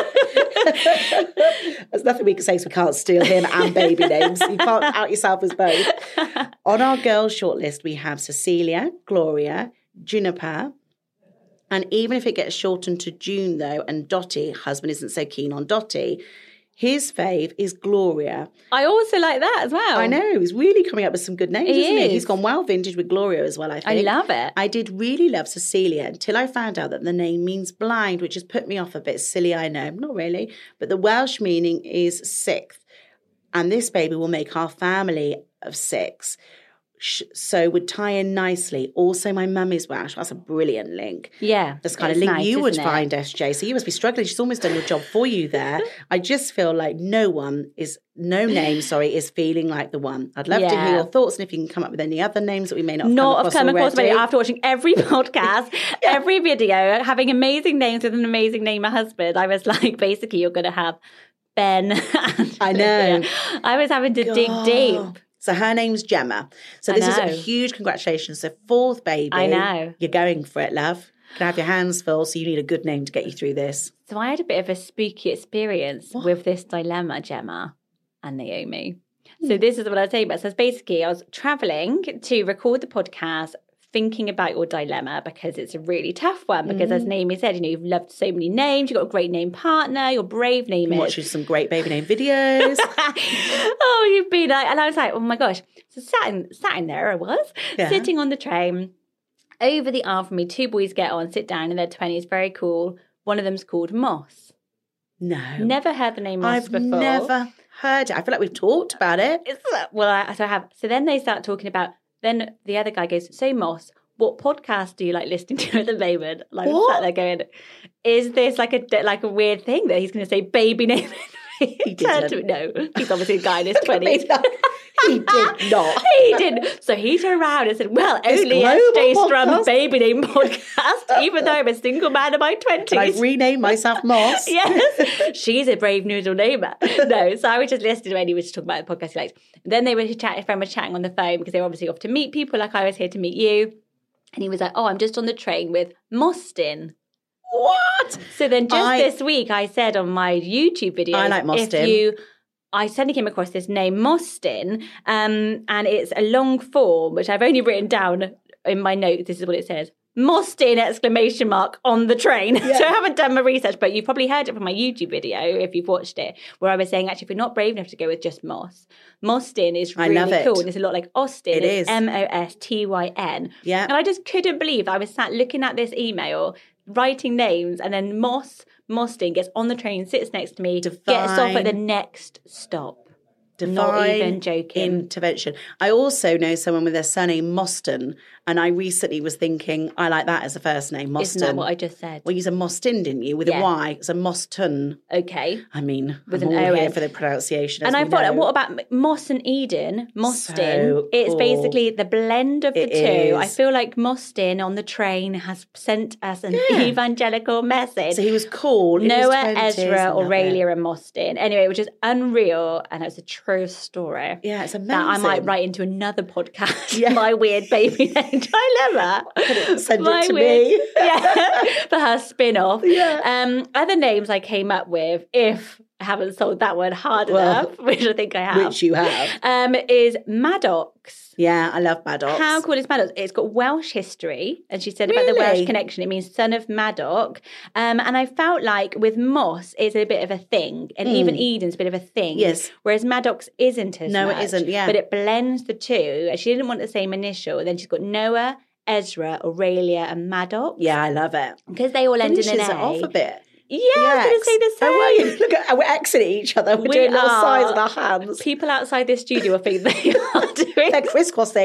There's nothing we can say, so we can't steal him and baby names. You can't out yourself as both. On our girls' shortlist, we have Cecilia, Gloria, Juniper. And even if it gets shortened to June, though, and Dottie, husband isn't so keen on Dottie, his fave is Gloria. I also like that as well. I know, he's really coming up with some good names, He isn't he? is. He's gone well vintage with Gloria as well, I I think. love it. I did really love Cecilia until I found out that the name means blind, which has put me off a bit. Silly, I know. Not really. But the Welsh meaning is sixth. And this baby will make our family of six. Sh- So would tie in nicely. Also, my mum is Welsh. That's a brilliant link. Yeah. That's kind of it's link nice, you would isn't it? find, S J. So you must be struggling. She's almost done your job for you there. I just feel like no one is, no name, sorry, is feeling like the one. I'd love to Yeah. hear your thoughts and if you can come up with any other names that we may not have Not come have across come across already. already after watching every podcast, every video, having amazing names with an amazing name, my husband. I was like, basically, you're going to have Ben. And I know. I was having to dig deep. So her name's Gemma. So I this is know. a huge congratulations. So fourth baby. I know. You're going for it, love. can have your hands full, so you need a good name to get you through this. So I had a bit of a spooky experience what? with this dilemma, Gemma and Naomi. So this is what I was saying about. So basically, I was traveling to record the podcast, thinking about your dilemma, because it's a really tough one. Because mm. as Naomi said, you know, you've loved so many names, you've got a great name partner, your brave name is. Watching some great baby name videos. Oh, you've been like, and I was like, oh my gosh. So sat in, sat in there I was, yeah. sitting on the train. Over the arm from me, two boys get on, sit down in their twenties, very cool. One of them's called Moss. No. Never heard the name Moss I've before. I've never heard it. I feel like we've talked about it. It's, well, I, so I have. So then they start talking about, then the other guy goes, so Moss, what podcast do you like listening to at the moment? Like, what? Sat there going, is this like a like a weird thing that he's going to say baby name? He didn't. No, he's obviously a guy in his twenties. He did not. He didn't. So he turned around and said, well, this only S J Strum's baby name podcast, even though I'm a single man in my twenties. Can I rename myself Moss? Yes. She's a brave noodle namer. No, so I was just listening when he was talking about the podcast he liked. Then they were chatting, a friend was chatting on the phone because they were obviously off to meet people like I was here to meet you. And he was like, oh, I'm just on the train with Mostyn. What? So then just I, this week I said on my YouTube video, I like Mostyn. If you, I suddenly came across this name Mostyn, um, and it's a long form, which I've only written down in my notes. This is what it says. Mostyn exclamation mark on the train. Yeah. So I haven't done my research, but you've probably heard it from my YouTube video if you've watched it, where I was saying, actually, if you're not brave enough to go with just Moss, Mostyn is really I love it. cool. And it's a lot like Austin. It it's is. M O S T Y N. Yeah. And I just couldn't believe that I was sat looking at this email, writing names, and then Moss, Mostyn gets on the train, sits next to me, Divine. Gets off at the next stop. Divine Not even joking. Intervention. I also know someone with their surname Mostyn, and I recently was thinking, I like that as a first name, Mostyn. Isn't that what I just said? Well, you said Mostyn, didn't you? With yeah. a Y. It's a Mostyn. Okay. I mean, with I'm an all O here N. for the pronunciation. And I thought, know. what about Moss and Eden? Mostyn. So it's cool. basically the blend of the it two. Is. I feel like Mostyn on the train has sent us an yeah. evangelical message. So he was cool. Noah, Ezra, Aurelia, and Mostyn. Anyway, which is unreal, and it's a true story. Yeah, it's amazing. That I might write into another podcast. Yeah. My weird baby name dilemma. Send My it to weird, me. Yeah, for her spin-off. Yeah. Um, other names I came up with, if I haven't sold that one hard well, enough, which I think I have. Which you have. Um, is Maddox. Yeah, I love Maddox. How cool is Maddox? It's got Welsh history. And she said really? about the Welsh connection, it means son of Maddox. Um, and I felt like with Moss, it's a bit of a thing. And mm. even Eden's a bit of a thing. Yes. Whereas Maddox isn't as No, much. it isn't, yeah. But it blends the two. And she didn't want the same initial. And then she's got Noah, Ezra, Aurelia, and Maddox. Yeah, I love it. Because they all end in an A. Finishes it off a bit. Yeah, I was going to say the same. Oh, well, you look at, we're exiting each other. We're We doing little are. signs with our hands. People outside this studio think they are doing They're crisscrossing.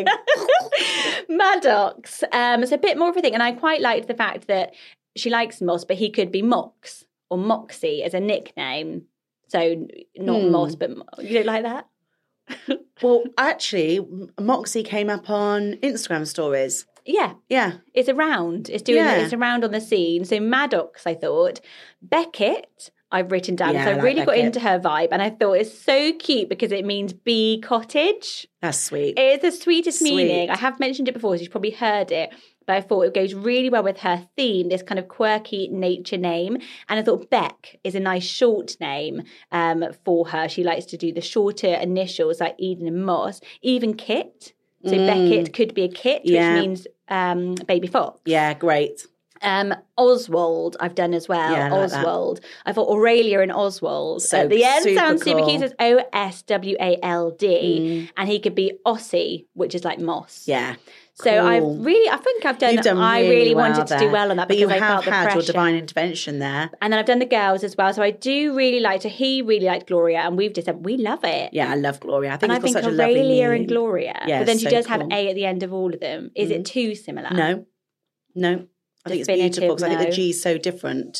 Maddox. Um, it's a bit more of a thing. And I quite liked the fact that she likes Moss, but he could be Mox or Moxie as a nickname. So not Hmm. Moss, but you don't like that? Well, actually, Moxie came up on Instagram stories. Yeah. Yeah. It's around. It's doing Yeah. it's around on the scene. So Maddox, I thought. Beckett, I've written down. Yeah, so I, I like really got Beckett. into her vibe. And I thought it's so cute because it means bee cottage. That's sweet. It is the sweetest Sweet. meaning. I have mentioned it before, so you've probably heard it. But I thought it goes really well with her theme, this kind of quirky nature name. And I thought Beck is a nice short name um, for her. She likes to do the shorter initials like Eden and Moss. Even Kit. So Mm. Beckett could be a Kit, which Yeah. means um, baby fox. Yeah, great. Um, Oswald, I've done as well. Yeah, I like that. Oswald. I thought Aurelia and Oswald. So At the end super sounds super cool. cute. It's O S W A L D. And he could be Ossie, which is like moss. Yeah. So Cool. I've really, I think I've done, You've done I really really well wanted to there. do well on that but because you I have felt the had pressure. your divine intervention there. And then I've done the girls as well. So I do really like to, he really liked Gloria and we've just said, we love it. Yeah, I love Gloria. I think And I it's got think such a lovely Aurelia meaning. and Gloria. Yeah, but then she so does have cool. A at the end of all of them. Is it too similar? No, no. I think it's Definitive beautiful because I think the no. G is so different.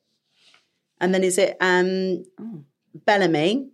And then is it um, Bellamy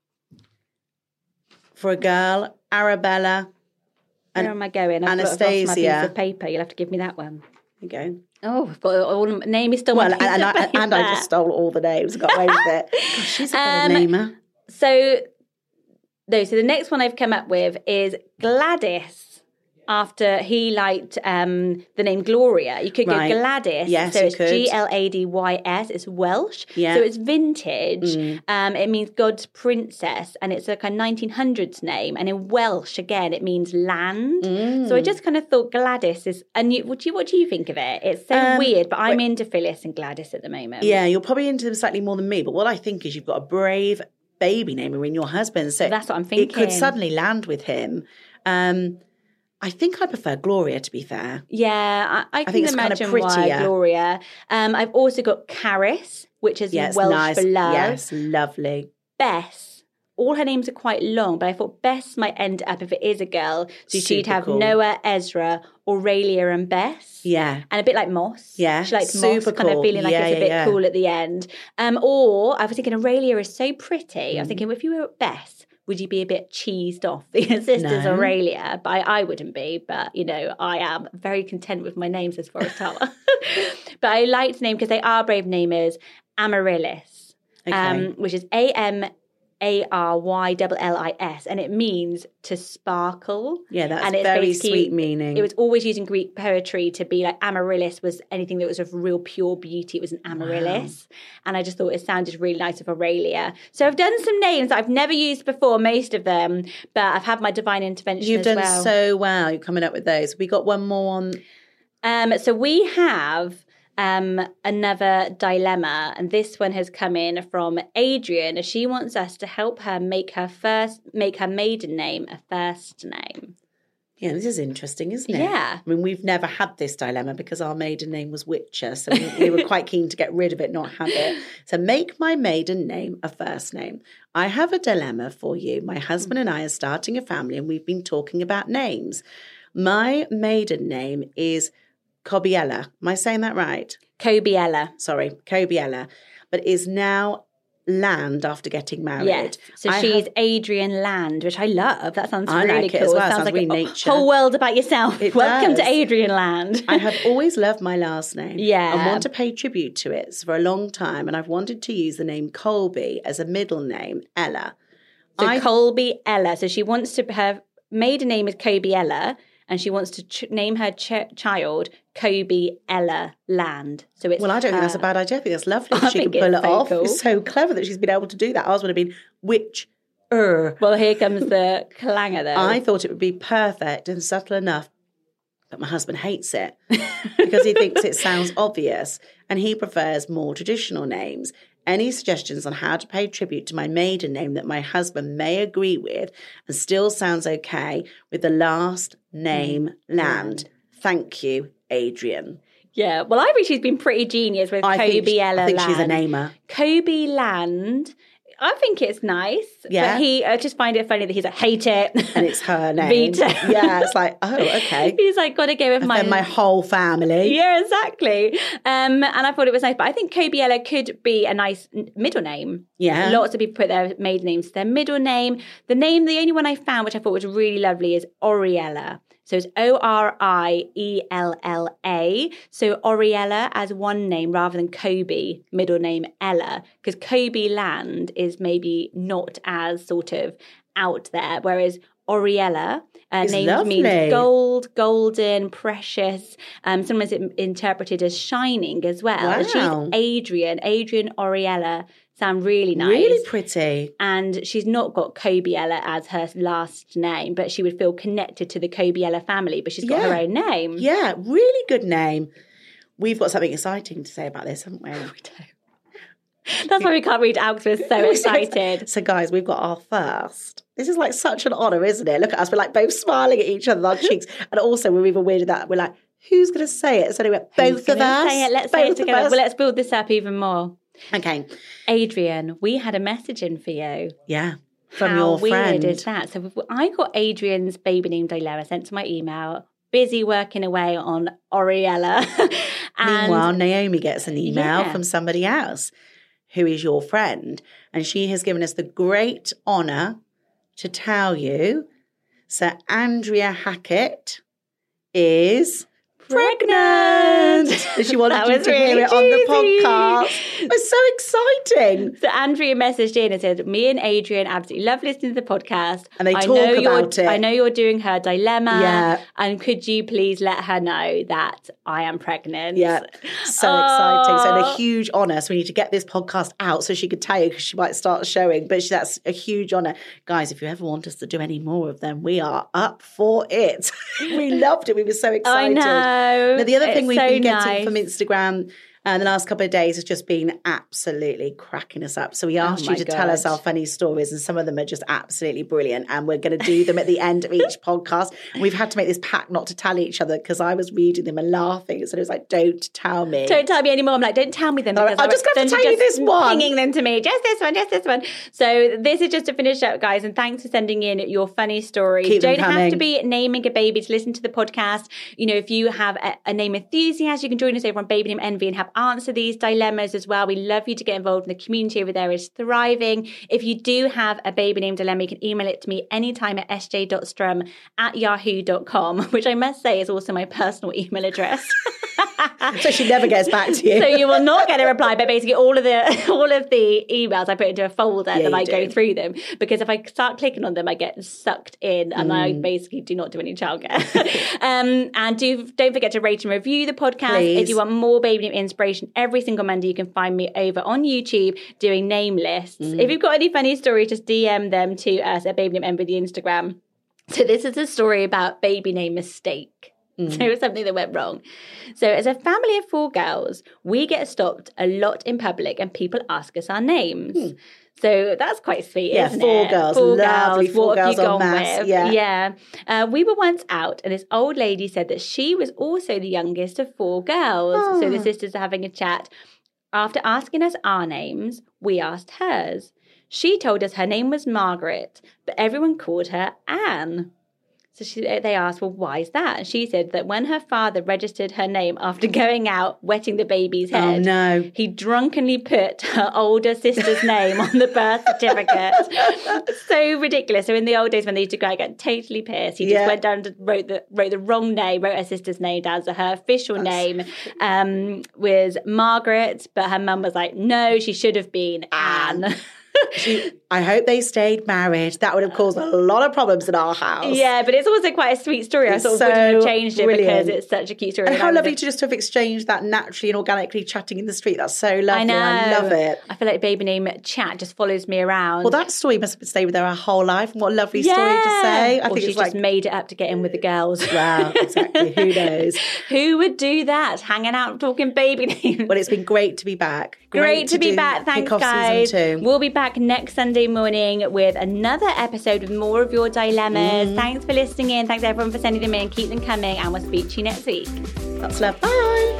for a girl, Arabella, Where and am I going? I've got- I've lost my Anastasia. piece of paper. You'll have to give me that one. there you go. Oh, I've got all name is still Well, my and, piece and, of I, paper. and I just stole all the names and got away with it. Gosh, she's a better Um, namer. So, no, so the next one I've come up with is Gladys. after he liked um, the name Gloria. You could Right. go Gladys. Yes, so you it's could. G L A D Y S. It's Welsh. Yeah. So it's vintage. Mm. Um, it means God's princess, and it's like a nineteen hundreds name. And in Welsh, again, it means land. Mm. So I just kind of thought Gladys is. And you, what do you what do you think of it? It's so Um, weird, but I'm wait. into Phyllis and Gladys at the moment. Yeah, you're probably into them slightly more than me. But what I think is you've got a brave baby name in your husband. So That's what I'm it thinking. could suddenly land with him. Um, I think I prefer Gloria, to be fair. Yeah, I, I can think it's kind of imagine why prettier. Gloria. Um, I've also got Caris, which is Yes, Welsh nice. for love. Yes, lovely. Bess. All her names are quite long, but I thought Bess might end up, if it is a girl, so she'd Super have cool. Noah, Ezra, Aurelia and Bess. Yeah. And a bit like Moss. Yeah, She likes super Moss, kind of cool. feeling like Yeah, it's a yeah, bit yeah. cool at the end. Um, or I was thinking Aurelia is so pretty. Mm. I was thinking, well, if you were Bess, would you be a bit cheesed off the sisters No. Aurelia? But I, I wouldn't be. But, you know, I am very content with my names as far as Tara. But I liked the name because they are brave namers. Amaryllis, Okay. um, which is A M A R Y L L I S, and it means to sparkle. Yeah, that's and it's very basically- sweet meaning. It was always using Greek poetry to be like Amaryllis was anything that was of real pure beauty. It was an Amaryllis. And I just thought it sounded really nice with Aurelia. So I've done some names that I've never used before, most of them, but I've had my divine intervention You've as done well. so well. You're coming up with those. We got one more on. Um, so we have um, another dilemma, and this one has come in from Adrian. She wants us to help her make her first, make her maiden name a first name. Yeah, this is interesting, isn't it? Yeah. I mean, we've never had this dilemma because our maiden name was Witcher, so we, we were quite keen to get rid of it, not have it. So make my maiden name a first name. I have a dilemma for you. My husband and I are starting a family, and we've been talking about names. My maiden name is Cobiella. Am I saying that right? Cobiella. Sorry, Cobiella, but is now Land after getting married. Yes. So I she's have- Adrian Land, which I love. That sounds I really like it cool. as well. Sounds Sounds like really a nature. whole world about yourself. It Welcome does. to Adrian Land. I have always loved my last name. Yeah. And want to pay tribute to it for a long time. And I've wanted to use the name Colby as a middle name, Ella. So I- Colby Ella. So she wants to her maiden name is Kobe Ella, and she wants to ch- name her ch- child Kobe Ella Land. So it's Well, I don't think that's a her- bad idea. I think that's lovely. I If she can think pull it's it so off. cool. It's so clever that she's been able to do that. Ours would have been which er. Well, here comes the clanger though. I thought it would be perfect and subtle enough, but my husband hates it because he thinks it sounds obvious and he prefers more traditional names. Any suggestions on how to pay tribute to my maiden name that my husband may agree with and still sounds okay with the last name Land? Thank you, Adrian. Yeah, well, I think she's been pretty genius with I Kobe think, she- Ella I think Land. she's a namer. Kobe Land. I think it's nice. Yeah. But he, I just find it funny that he's like, hate it. And it's her name. Vita. Yeah, it's like, oh, okay. He's like, got to go with And my... then my whole family. Yeah, exactly. Um, and I thought it was nice. But I think Kobe Ella could be a nice n- middle name. Yeah. Lots of people put their maiden names to their middle name. The name, the only one I found, which I thought was really lovely, is Oriella. So it's O R I E L L A. So Oriella as one name rather than Kobe, middle name Ella. Because Kobe Land is maybe not as sort of out there. Whereas Oriella, uh, It's name lovely. means gold, golden, precious. Um, sometimes it interpreted as shining as well. And Wow. she's Adrian, Adrian Oriella. Sound really nice. Really pretty. And she's not got Cobiella as her last name, but she would feel connected to the Cobiella family, but she's got her Yeah. own name. Yeah, really good name. We've got something exciting to say about this, haven't we? That's why we can't read out because we're so excited. So, guys, we've got our first. This is like such an honour, isn't it? Look at us. We're like both smiling at each other, our cheeks. And also, we're even weirded that we're like, who's going to say it? So, anyway, both Who's of gonna us. Say it? Let's both say it of together. us. Well, let's build this up even more. Okay. Adrian, we had a message in for you. Yeah. From How your weird friend. is that? So we've- I got Adrian's baby name Dilara sent to my email. Busy working away on Oriella. And Meanwhile, Naomi gets an email Yeah. from somebody else who is your friend. And she has given us the great honour to tell you. So Andrea Hackett is pregnant. And she wanted you to really hear it on the podcast. It was so exciting. So Andrea messaged in and said, me and Adrian absolutely love listening to the podcast. And they I talk know about it. I know you're doing her dilemma. Yeah. And could you please let her know that I am pregnant? Yeah. So oh. exciting. So a huge honour. So we need to get this podcast out so she could tell you because she might start showing. But she, that's a huge honour. Guys, if you ever want us to do any more of them, we are up for it. We loved it. We were so excited. I know. Now, the other thing it's we've so been getting nice. from Instagram uh, the last couple of days has just been absolutely cracking us up. So we asked oh you to God. tell us our funny stories, and some of them are just absolutely brilliant. And we're going to do them at the end of each podcast. And we've had to make this pact not to tell each other because I was reading them and laughing. So it was like, don't tell me. Don't tell me anymore. I'm like, don't tell me them. Because I'm just going to tell you this one. Pinging them to me. Just this one, just this one. So this is just to finish up, guys. And thanks for sending in your funny stories. Keep them don't coming. have to be naming a baby to listen to the podcast. You know, if you have a, a name enthusiast, you can join us over on Baby Name Envy and have answer these dilemmas as well. We love you to get involved in the community over there. Is thriving. If you do have a baby name dilemma, you can email it to me anytime at s j dot strum at yahoo dot com, which I must say is also my personal email address. So she never gets back to you. So you will not get a reply, but basically all of the all of the emails I put into a folder yeah, that I do. go through them, because if I start clicking on them, I get sucked in, and mm. I basically do not do any childcare. um, and do don't forget to rate and review the podcast. Please. If you want more baby name inspiration every single Monday, you can find me over on YouTube doing name lists. Mm. If you've got any funny stories, just D M them to us at Baby Name Envy the Instagram. So this is a story about baby name mistake. Mm. So it was something that went wrong. So as a family of four girls, we get stopped a lot in public and people ask us our names. Mm. So that's quite sweet, yeah, isn't four it? girls, Four lovely, girls. four What girls have you en gone masse, with? yeah. Yeah. Uh, we were once out and this old lady said that she was also the youngest of four girls. Oh. So the sisters are having a chat. After asking us our names, we asked hers. She told us her name was Margaret, but everyone called her Anne. So she, they asked, well, why is that? And she said that when her father registered her name after going out, wetting the baby's head, oh, no. he drunkenly put her older sister's name on the birth certificate. So ridiculous. So in the old days when they used to go, I get totally pissed. He just yeah. went down and wrote the, wrote the wrong name, wrote her sister's name down. So her official That's... name um, was Margaret, but her mum was like, no, she should have been Anne. Anne. She, I hope they stayed married. That would have caused a lot of problems in our house. Yeah, but it's also quite a sweet story. It's I sort of so wouldn't have changed it brilliant. because it's such a cute story. And and how lovely it. to just have exchanged that naturally and organically chatting in the street. That's so lovely. I know. I love it. I feel like baby name chat just follows me around. Well, that story must have stayed with her her whole life. And what a lovely yeah. story to say. I or think she's it's like just made it up to get in with the girls. Wow, exactly. Who knows? Who would do that? Hanging out talking baby names. Well, it's been great to be back. Great, great to, to be back. Thanks, guys. Season two. We'll be back next Sunday morning with another episode with more of your dilemmas. Mm. Thanks for listening in. Thanks everyone for sending them in. Keep them coming, and we'll speak to you next week. Lots of love. Bye.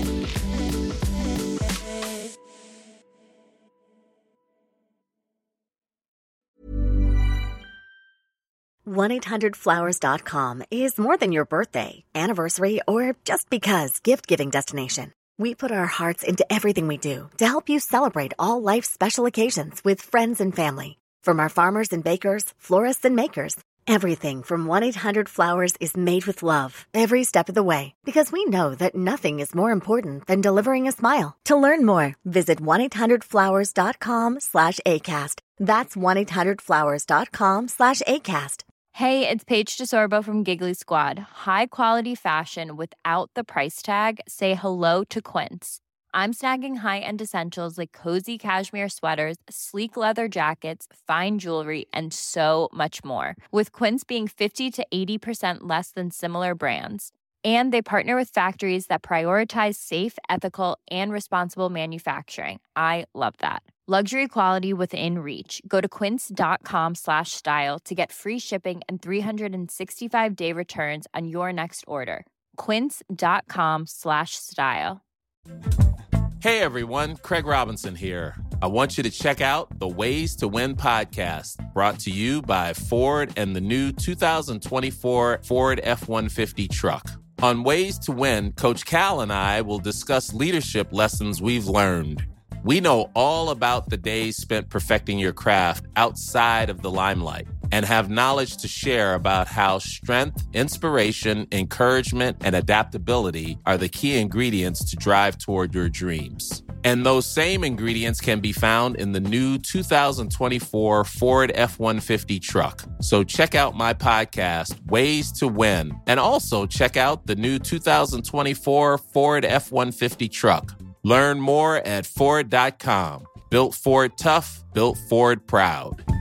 one eight hundred flowers dot com is more than your birthday, anniversary, or just because gift-giving destination. We put our hearts into everything we do to help you celebrate all life's special occasions with friends and family. From our farmers and bakers, florists and makers, everything from one eight hundred flowers is made with love every step of the way, because we know that nothing is more important than delivering a smile. To learn more, visit one eight hundred flowers dot com slash ACAST. That's one eight hundred flowers dot com slash ACAST. Hey, it's Paige DeSorbo from Giggly Squad. High quality fashion without the price tag. Say hello to Quince. I'm snagging high-end essentials like cozy cashmere sweaters, sleek leather jackets, fine jewelry, and so much more. With Quince being fifty to eighty percent less than similar brands. And they partner with factories that prioritize safe, ethical, and responsible manufacturing. I love that. Luxury quality within reach. Go to quince.com slash style to get free shipping and three sixty-five day returns on your next order. Quince.com slash style. Hey everyone, Craig Robinson here. I want you to check out the Ways to Win podcast, brought to you by Ford and the new two thousand twenty-four Ford F one fifty truck. On Ways to Win, Coach Cal and I will discuss leadership lessons we've learned. We know all about the days spent perfecting your craft outside of the limelight. and have knowledge to share about how strength, inspiration, encouragement, and adaptability are the key ingredients to drive toward your dreams. And those same ingredients can be found in the new two thousand twenty-four Ford F one fifty truck. So check out my podcast, Ways to Win, and also check out the new two thousand twenty-four Ford F one fifty truck. Learn more at Ford dot com. Built Ford tough, built Ford proud.